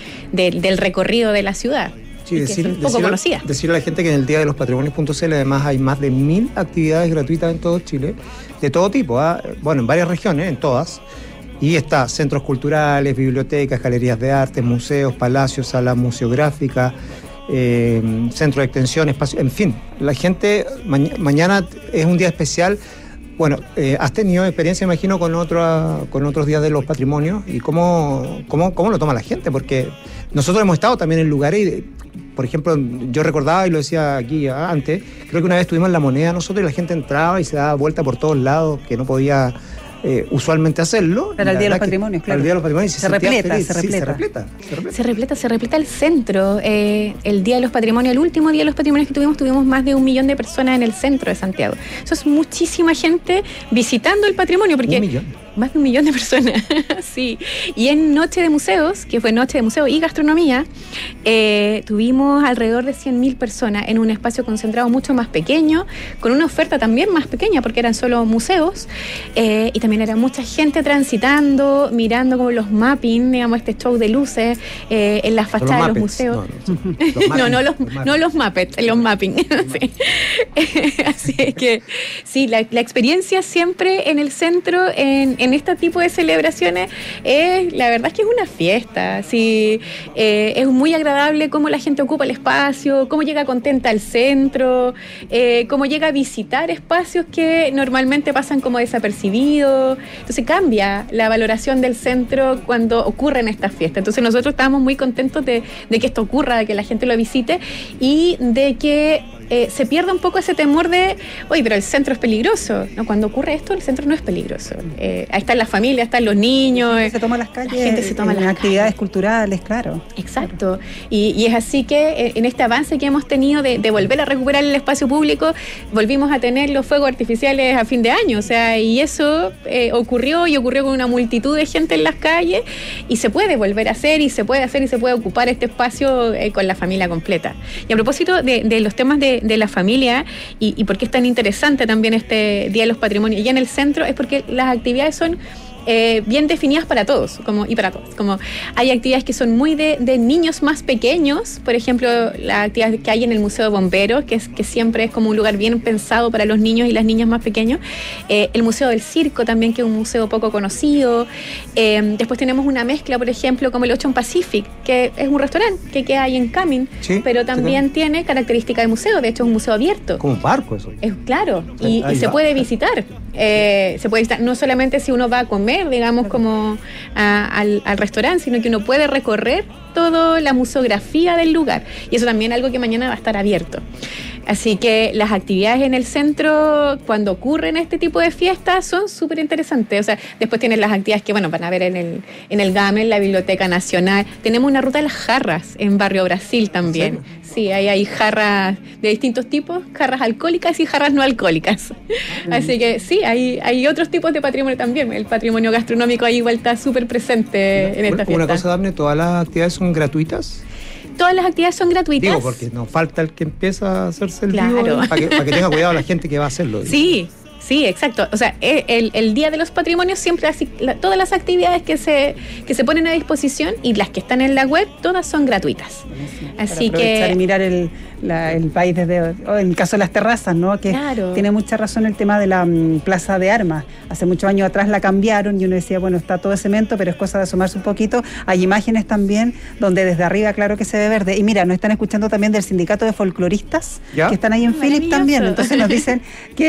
del recorrido de la ciudad. Sí, decirle a la gente que en el Día de los Patrimonios.cl además hay más de 1000 actividades gratuitas en todo Chile, de todo tipo, bueno, en varias regiones, en todas, y está centros culturales, bibliotecas, galerías de arte, museos, palacios, salas museográficas, centro de extensión, espacio, en fin, la gente, mañana es un día especial. Bueno, has tenido experiencia, imagino, con otros días de los patrimonios, y cómo lo toma la gente, porque nosotros hemos estado también en lugares, por ejemplo, yo recordaba y lo decía aquí antes, creo que una vez estuvimos en La Moneda nosotros y la gente entraba y se daba vuelta por todos lados, que no podía usualmente hacerlo. Para el Día de los Patrimonios, claro. Para el Día de los Patrimonios se repleta el centro. El Día de los Patrimonios, el último Día de los Patrimonios que tuvimos más de 1 millón de personas en el centro de Santiago. Eso es muchísima gente visitando el patrimonio, porque... 1 millón. Más de 1 millón de personas, sí. Y en Noche de Museos, que fue Noche de Museo y Gastronomía, tuvimos alrededor de 100.000 personas en un espacio concentrado mucho más pequeño, con una oferta también más pequeña, porque eran solo museos, y también era mucha gente transitando, mirando como los mapping, digamos, este show de luces en las fachadas de los museos. No los Muppets, los mapping. Sí. Así es que, sí, la experiencia siempre en el centro, en este tipo de celebraciones, la verdad es que es una fiesta. Sí, es muy agradable cómo la gente ocupa el espacio, cómo llega contenta al centro, cómo llega a visitar espacios que normalmente pasan como desapercibidos. Entonces cambia la valoración del centro cuando ocurren estas fiestas. Entonces nosotros estamos muy contentos de que esto ocurra, de que la gente lo visite y de que se pierda un poco ese temor de, oye, pero el centro es peligroso. No, cuando ocurre esto, el centro no es peligroso. Ahí están las familias, están los niños. Se toma las calles, la gente se toma las actividades culturales, claro. Exacto. Y es así que en este avance que hemos tenido de volver a recuperar el espacio público, volvimos a tener los fuegos artificiales a fin de año. O sea, y eso ocurrió con una multitud de gente en las calles, y se puede volver a hacer, y se puede ocupar este espacio con la familia completa. Y a propósito de los temas de la familia y por qué es tan interesante también este Día de los Patrimonios y en el centro, es porque las actividades son bien definidas para todos, y para todos. Como hay actividades que son muy de niños más pequeños, por ejemplo, la actividad que hay en el Museo de Bomberos, que siempre es como un lugar bien pensado para los niños y las niñas más pequeños. El Museo del Circo también, que es un museo poco conocido. Después tenemos una mezcla, por ejemplo, como el Ocean Pacific, que es un restaurante que queda ahí en Camin, pero también tiene característica de museo. De hecho, es un museo abierto. Como un barco eso. Claro, y se puede visitar. Se puede visitar no solamente si uno va a comer, digamos, como al restaurante, sino que uno puede recorrer toda la museografía del lugar. Y eso también es algo que mañana va a estar abierto. Así que las actividades en el centro, cuando ocurren este tipo de fiestas, son súper interesantes. O sea, después tienen las actividades que, van a ver en el GAM, en la Biblioteca Nacional. Tenemos una ruta de las jarras en Barrio Brasil también. Sí, ahí hay jarras de distintos tipos, jarras alcohólicas y jarras no alcohólicas. Así que sí, hay otros tipos de patrimonio también. El patrimonio gastronómico ahí igual está súper presente en esta fiesta. Una cosa, Daphne, ¿todas las actividades son gratuitas? Todas las actividades son gratuitas. Digo, porque nos falta el que empieza a hacerse el vivo, para que tenga cuidado la gente que va a hacerlo. Sí, exacto. O sea, el Día de los Patrimonios siempre todas las actividades que se ponen a disposición y las que están en la web, todas son gratuitas. Así que... y mirar el país desde... en el caso de las terrazas, ¿no? Que tiene mucha razón el tema de la Plaza de Armas. Hace muchos años atrás la cambiaron y uno decía, bueno, está todo de cemento, pero es cosa de asomarse un poquito. Hay imágenes también donde desde arriba, claro que se ve verde. Y mira, nos están escuchando también del Sindicato de Folcloristas, que están ahí en Philip también. Entonces nos dicen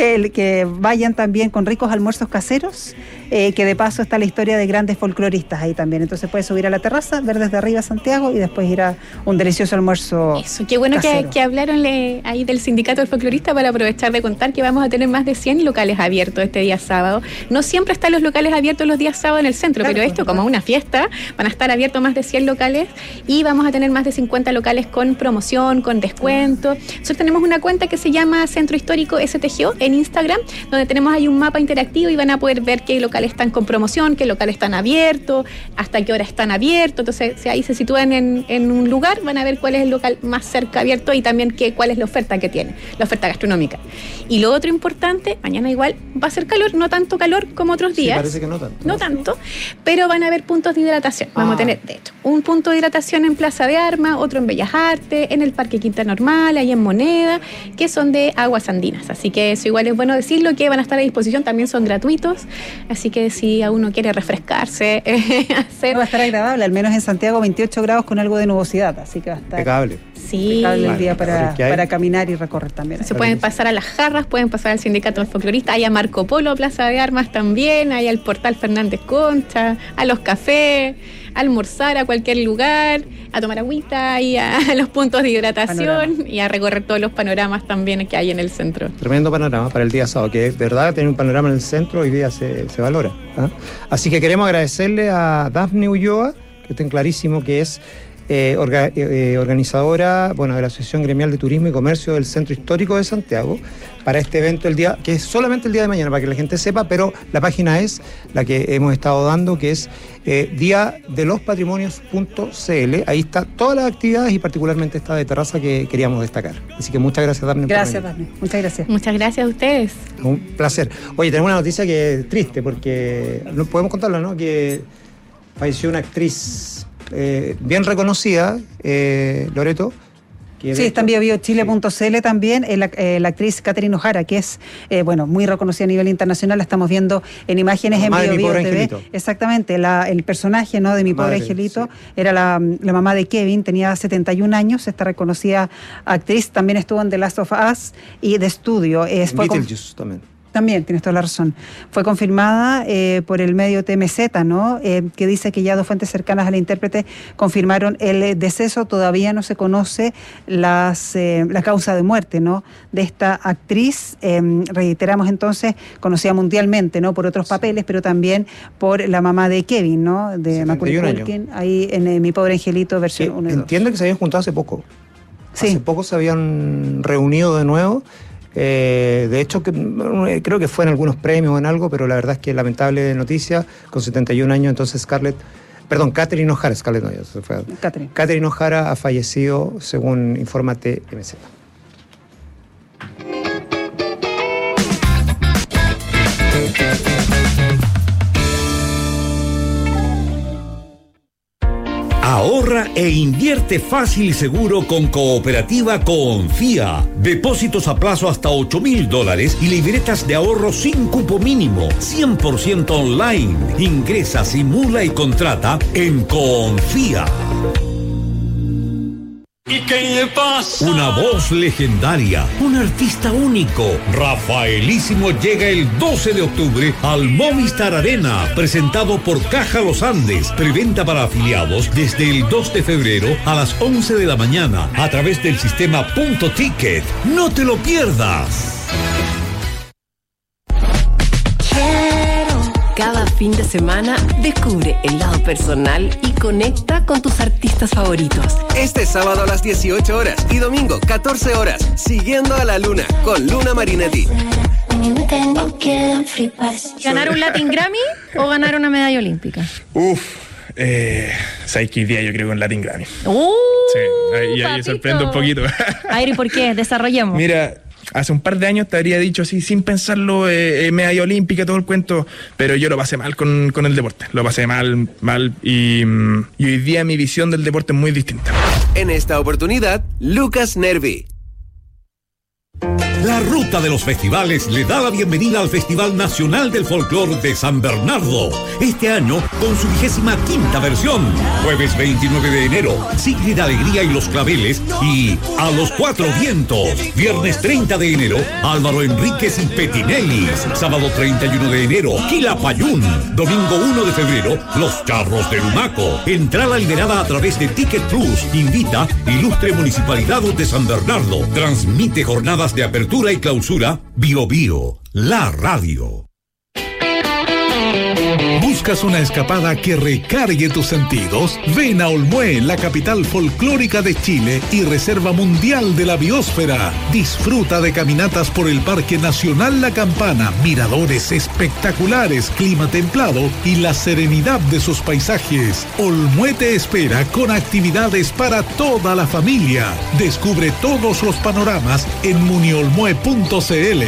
que vayan también con ricos almuerzos caseros, que de paso está la historia de grandes folcloristas ahí también. Entonces puedes subir a la terraza, ver desde arriba Santiago y después ir a un delicioso almuerzo. Eso, qué bueno que hablaron ahí del Sindicato del Folclorista, para aprovechar de contar que vamos a tener más de 100 locales abiertos este día sábado. No siempre están los locales abiertos los días sábados en el centro, pero esto, como una fiesta, van a estar abiertos más de 100 locales y vamos a tener más de 50 locales con promoción, con descuento. Nosotros tenemos una cuenta que se llama Centro Histórico STGO en Instagram, donde tenemos ahí un mapa interactivo y van a poder ver qué locales están con promoción, qué locales están abiertos, hasta qué hora están abiertos. Entonces, si ahí se sitúan en un lugar, van a ver cuál es el local más cerca abierto y también cuál es la oferta que tiene, la oferta gastronómica. Y lo otro importante, mañana igual va a ser calor, no tanto calor como otros días. Sí, parece que no tanto. No tanto, pero van a haber puntos de hidratación. Vamos a tener, de hecho, un punto de hidratación en Plaza de Armas, otro en Bellas Artes, en el Parque Quinta Normal, ahí en Moneda, que son de aguas andinas. Así que eso igual es bueno decirlo, que van a estar a disposición, también son gratuitos. Así que si a uno quiere refrescarse, va a estar agradable, al menos en Santiago 28 grados con algo de nubosidad, así que va a estar impecable. Sí, el día para caminar y recorrer también. Se pueden pasar a las jarras, pueden pasar al Sindicato del Folclorista, hay a Marco Polo, Plaza de Armas también, hay al Portal Fernández Concha, a los cafés, a almorzar a cualquier lugar, a tomar agüita y a los puntos de hidratación y a recorrer todos los panoramas también que hay en el centro. Tremendo panorama para el día sábado, que es verdad, tener un panorama en el centro hoy día se valora. Así que queremos agradecerle a Daphne Ulloa, que está clarísimo que es organizadora de la Asociación Gremial de Turismo y Comercio del Centro Histórico de Santiago, para este evento que es solamente el día de mañana, para que la gente sepa, pero la página es la que hemos estado dando, que es diadelosPatrimonios.cl. Ahí está todas las actividades y particularmente esta de terraza que queríamos destacar. Así que muchas gracias, Daphne. Gracias, Daphne. Muchas gracias. Muchas gracias a ustedes. Un placer. Oye, tenemos una noticia que es triste, porque no podemos contarlo, ¿no? Que falleció una actriz bien reconocida, Loreto. Sí, está en biobiochile.cl también, la actriz Catherine O'Hara, que es muy reconocida a nivel internacional, la estamos viendo en imágenes en BioBio TV. Exactamente, el personaje, ¿no?, de Mi Pobre Angelito, era la mamá de Kevin, tenía 71 años, esta reconocida actriz, también estuvo en The Last of Us y The Studio. Beetlejuice también. También, tienes toda la razón. Fue confirmada por el medio TMZ, ¿no? Que dice que ya 2 fuentes cercanas a la intérprete confirmaron el deceso. Todavía no se conoce la causa de muerte, ¿no?, de esta actriz. Reiteramos entonces, conocida mundialmente, ¿no?, por otros papeles, pero también por la mamá de Kevin, ¿no?, de Macaulay Culkin, ahí en Mi Pobre Angelito, versión 1 y 2. Entiendo que se habían juntado hace poco. Sí. Hace poco se habían reunido de nuevo. De hecho, creo que fue en algunos premios o en algo, pero la verdad es que lamentable noticia, con 71 años, entonces Catherine O'Hara, Catherine O'Hara ha fallecido, según informa TMZ. Ahorra e invierte fácil y seguro con Cooperativa Confía. Depósitos a plazo hasta $8,000 y libretas de ahorro sin cupo mínimo, 100% online. Ingresa, simula y contrata en Confía. ¿Y qué le pasa? Una voz legendaria, un artista único. Rafaelísimo llega el 12 de octubre al Movistar Arena, presentado por Caja Los Andes. Preventa para afiliados desde el 2 de febrero a las 11 de la mañana a través del sistema Punto Ticket. No te lo pierdas. Cada fin de semana descubre el lado personal y conecta con tus artistas favoritos. Este sábado a las 18 horas y domingo 14 horas, Siguiendo a la Luna con Luna Marinetti. ¿Ganar un Latin Grammy o ganar una medalla olímpica? ¿Sabes qué día yo creo con Latin Grammy? Sí, ahí sorprendo un poquito. A ver, ¿y por qué? Desarrollemos. Mira, hace un par de años te habría dicho así, sin pensarlo, medalla olímpica, todo el cuento, pero yo lo pasé mal con el deporte. Lo pasé mal, y hoy día mi visión del deporte es muy distinta. En esta oportunidad, Lucas Nervi. La Ruta de los Festivales le da la bienvenida al Festival Nacional del Folclore de San Bernardo. Este año con su 25ª versión. Jueves 29 de enero, Sigrid de Alegría y Los Claveles y A los Cuatro Vientos. Viernes 30 de enero, Álvaro Enríquez y Petinelis. Sábado 31 de enero, Quilapayún. Domingo 1 de febrero, Los Charros de Lumaco. Entrada liberada a través de Ticket Plus. Invita Ilustre Municipalidad de San Bernardo. Transmite jornadas de apertura y clausura, Bio Bio, la radio. ¿Buscas una escapada que recargue tus sentidos? Ven a Olmué, la capital folclórica de Chile y reserva mundial de la biosfera. Disfruta de caminatas por el Parque Nacional La Campana, miradores espectaculares, clima templado y la serenidad de sus paisajes. Olmué te espera con actividades para toda la familia. Descubre todos los panoramas en muniolmue.cl.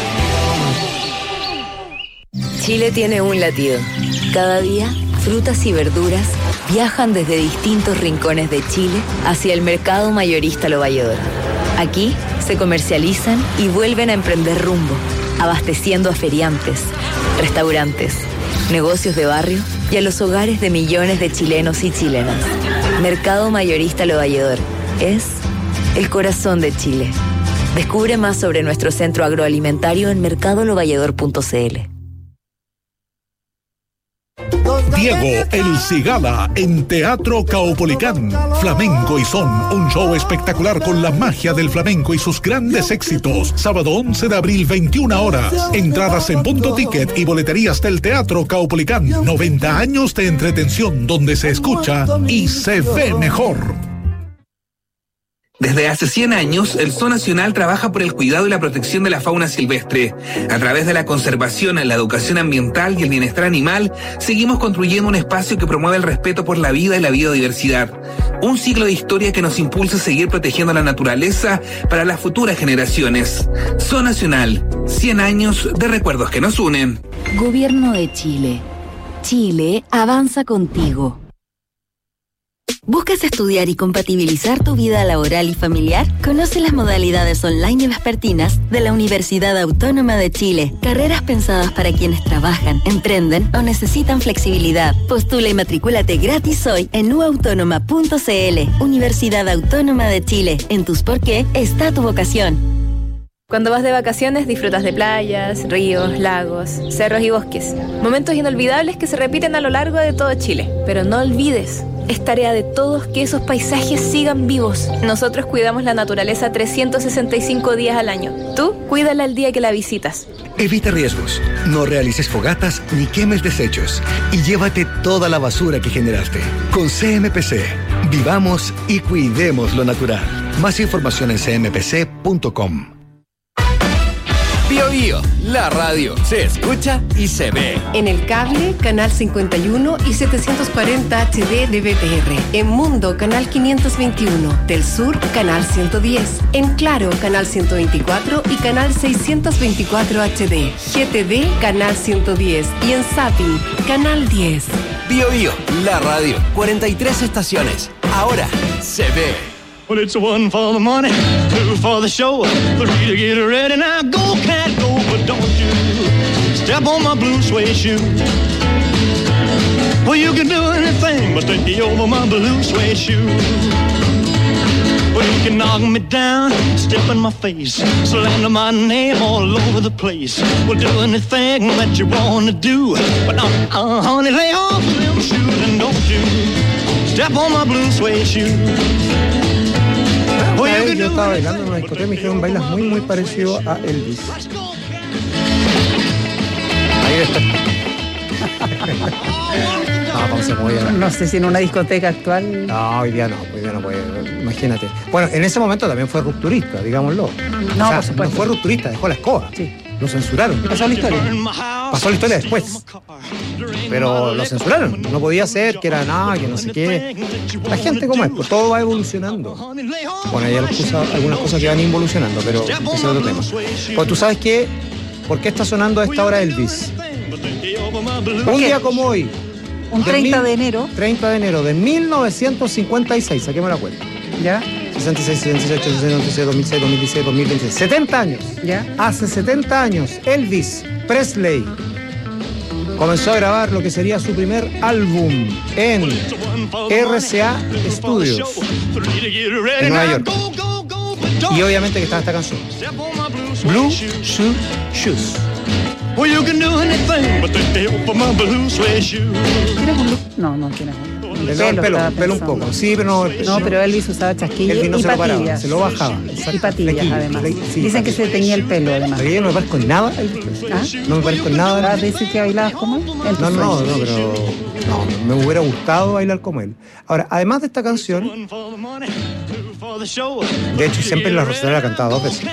Chile tiene un latido. Cada día, frutas y verduras viajan desde distintos rincones de Chile hacia el mercado mayorista Lo Valledor. Aquí se comercializan y vuelven a emprender rumbo, abasteciendo a feriantes, restaurantes, negocios de barrio y a los hogares de millones de chilenos y chilenas. Mercado mayorista Lo Valledor es el corazón de Chile. Descubre más sobre nuestro centro agroalimentario en mercadolovalledor.cl. Diego El Cigala en Teatro Caupolicán. Flamenco y Son, un show espectacular con la magia del flamenco y sus grandes éxitos. Sábado 11 de abril, 21 horas. Entradas en Punto Ticket y boleterías del Teatro Caupolicán. 90 años de entretención donde se escucha y se ve mejor. Desde hace 100 años, el Zoo Nacional trabaja por el cuidado y la protección de la fauna silvestre. A través de la conservación, la educación ambiental y el bienestar animal, seguimos construyendo un espacio que promueve el respeto por la vida y la biodiversidad. Un ciclo de historia que nos impulsa a seguir protegiendo la naturaleza para las futuras generaciones. Zoo Nacional, 100 años de recuerdos que nos unen. Gobierno de Chile. Chile avanza contigo. ¿Buscas estudiar y compatibilizar tu vida laboral y familiar? Conoce las modalidades online y vespertinas de la Universidad Autónoma de Chile. Carreras pensadas para quienes trabajan, emprenden o necesitan flexibilidad. Postula y matricúlate gratis hoy en uautónoma.cl. Universidad Autónoma de Chile. En tus por qué está tu vocación. Cuando vas de vacaciones disfrutas de playas, ríos, lagos, cerros y bosques. Momentos inolvidables que se repiten a lo largo de todo Chile. Pero no olvides, es tarea de todos que esos paisajes sigan vivos. Nosotros cuidamos la naturaleza 365 días al año. Tú, cuídala el día que la visitas. Evita riesgos, no realices fogatas ni quemes desechos y llévate toda la basura que generaste. Con CMPC, vivamos y cuidemos lo natural. Más información en cmpc.com. Bio Bio, la radio, se escucha y se ve. En el cable, canal 51 y 740 HD de BTR. En Mundo, canal 521. Del Sur, canal 110. En Claro, canal 124 y canal 624 HD. GTD, canal 110. Y en Zapping, canal 10. Bio Bio, la radio, 43 estaciones. Ahora se ve. Well, it's one for the money, two for the show, three to get ready. Now go, cat, go, but don't you step on my blue suede shoe. Well, you can do anything but take me over my blue suede shoe. Well, you can knock me down, step in my face, slander my name all over the place. Well, do anything that you want to do, but honey, lay off them shoes and don't you step on my blue suede shoe. Una vez yo estaba bailando en una discoteca y me dijeron, bailas muy parecido a Elvis. Ahí está. No sé si en una discoteca actual. No, hoy día no puede, imagínate. Bueno, en ese momento también fue rupturista, digámoslo. No, o sea, por supuesto. No fue rupturista, dejó la escoba. Sí. Lo censuraron. Pasó la historia. Pasó la historia después. Pero lo censuraron. No podía ser que era nada, que no sé qué. La gente como es, pues todo va evolucionando. Bueno, hay algunas cosas que van involucionando, pero ese es otro tema. Pues tú sabes que, ¿por qué está sonando a esta hora Elvis? Un día como hoy. Un 30 de enero. 30 de enero de 1956, saquemos la cuenta. ¿Ya? 66, 67, 66, 2006, 2016, 2026. 70 años. ¿Ya? Hace 70 años, Elvis Presley comenzó a grabar lo que sería su primer álbum en RCA Studios en Nueva York. Y obviamente que estaba esta canción, Blue Suede Shoes. Well, you can do anything but take me over my blue suede shoe. ¿Tienes un look? No tienes un pelo un poco. Sí, pero no, pero Elvis usaba chasquilla Elvis no y se lo patillas. paraba, se lo bajaba. Y patillas, además. Sí, dicen que se teñía el pelo, además. Yo no me parezco en nada. ¿Ah? No me parezco en nada. ¿Vas a decir que bailabas como él? No, pero no, me hubiera gustado bailar como él. Ahora, además de esta canción, de hecho siempre la Rosalía la ha cantado 2 veces.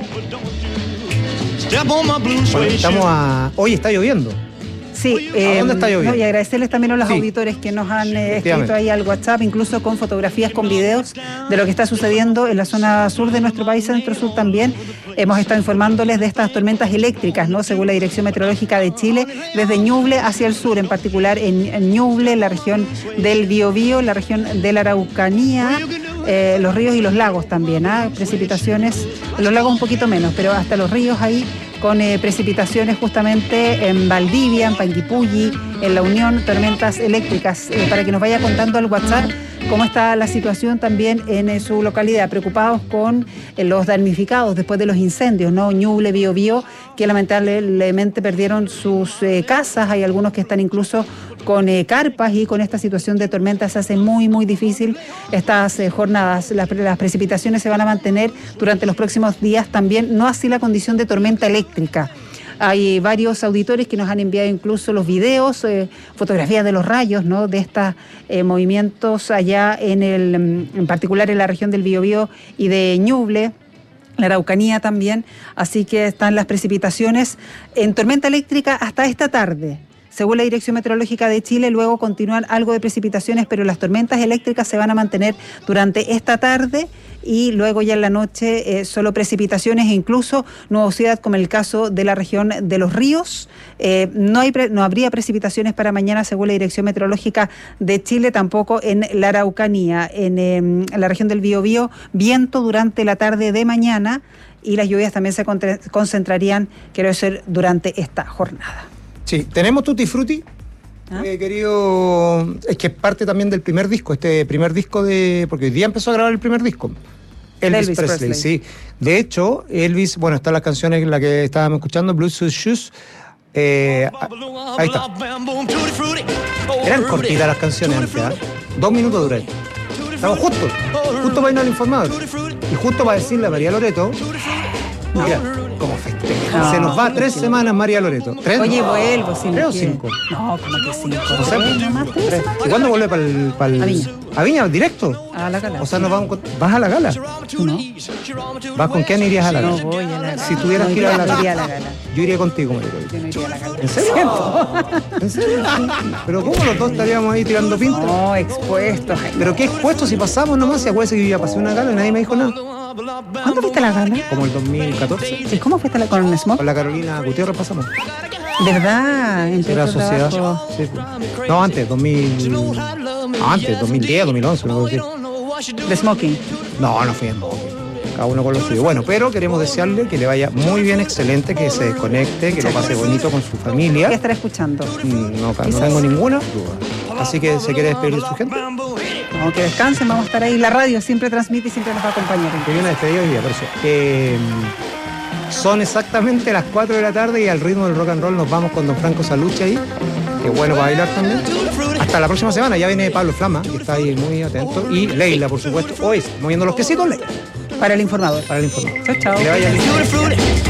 Bueno, hoy está lloviendo. Sí, ¿A dónde está lloviendo? No, y agradecerles también a los auditores que nos han escrito ahí al WhatsApp, incluso con fotografías, con videos de lo que está sucediendo en la zona sur de nuestro país, centro-sur también. Hemos estado informándoles de estas tormentas eléctricas, ¿no? Según la Dirección Meteorológica de Chile, desde Ñuble hacia el sur, en particular en Ñuble, la región del Biobío, la región de la Araucanía, los ríos y los lagos también, precipitaciones, los lagos un poquito menos, pero hasta los ríos ahí con precipitaciones justamente en Valdivia, en Panguipulli, en La Unión, tormentas eléctricas, para que nos vaya contando al WhatsApp cómo está la situación también en su localidad, preocupados con los damnificados después de los incendios, ¿no? Ñuble, Biobío, que lamentablemente perdieron sus casas, hay algunos que están incluso con carpas, y con esta situación de tormentas se hace muy difícil estas jornadas. Las precipitaciones se van a mantener durante los próximos días también, no así la condición de tormenta eléctrica. Hay varios auditores que nos han enviado incluso los videos, fotografías de los rayos, ¿no? De estos movimientos allá en particular en la región del Biobío y de Ñuble, la Araucanía también. Así que están las precipitaciones en tormenta eléctrica hasta esta tarde. Según la Dirección Meteorológica de Chile, luego continúan algo de precipitaciones, pero las tormentas eléctricas se van a mantener durante esta tarde y luego ya en la noche solo precipitaciones e incluso nubosidad, como el caso de la región de Los Ríos. No habría precipitaciones para mañana, según la Dirección Meteorológica de Chile, tampoco en la Araucanía. En la región del Biobío, viento durante la tarde de mañana, y las lluvias también se concentrarían, quiero decir, durante esta jornada. Sí, tenemos Tutti Frutti, querido, es que es parte también del primer disco, porque hoy día empezó a grabar el primer disco. Elvis Presley, sí. De hecho, Elvis, bueno, están las canciones en las que estábamos escuchando, Blue Suede Shoes. Ahí está. Eran cortitas las canciones antes, 2 minutos duran. Estamos justo para irnos al informador. Y justo para decirle a María Loreto, mira, como festeja. Se nos va 3 semanas María Loreto. 3. Oye, vuelvo, si 3 o 5. No, como que 5. O sea, ¿y cuándo vuelve para el... A Viña. ¿A Viña? ¿Directo? A la gala. O sea, ¿vas a la gala? No. ¿Vas con quién irías a la gala? No voy a la gala. Si tuvieras que ir a la gala. Iría a la gala. Yo iría contigo, María Loreto. Yo no iría a la gala. ¿En serio? ¿En serio? ¿Pero cómo los dos estaríamos ahí tirando pinta? No, expuestos. ¿Pero qué expuestos si pasamos nomás? Si acuérdense que yo ya pasé una gala y nadie me dijo nada. ¿Cuándo fuiste a la gala? Como el 2014. ¿Y cómo fuiste con el Smoke? Con la Carolina Gutiérrez pasamos. ¿Verdad? Entre Era otros sociedad. trabajos. Sí. No, antes, 2010, 2011, no puedo decir. De Smoking. No, no fui en Smoking. Cada uno con lo suyo. Bueno, pero queremos desearle que le vaya muy bien, excelente, que se desconecte, que lo pase bonito con su familia. ¿Qué estará escuchando? No tengo ninguna duda. Así que se quiere despedir de su gente. No, que descansen, vamos a estar ahí. La radio siempre transmite y siempre nos va a acompañar. Que viene a despedir hoy día, por eso. Son exactamente las 4 de la tarde y al ritmo del rock and roll nos vamos con don Franco Salucci ahí. Que bueno para bailar también. Hasta la próxima semana. Ya viene Pablo Flama, que está ahí muy atento. Y Leila, por supuesto. Hoy, moviendo los piecitos, Leila. Para el informador. Para el informador. Chao, chao. Que le vaya bien.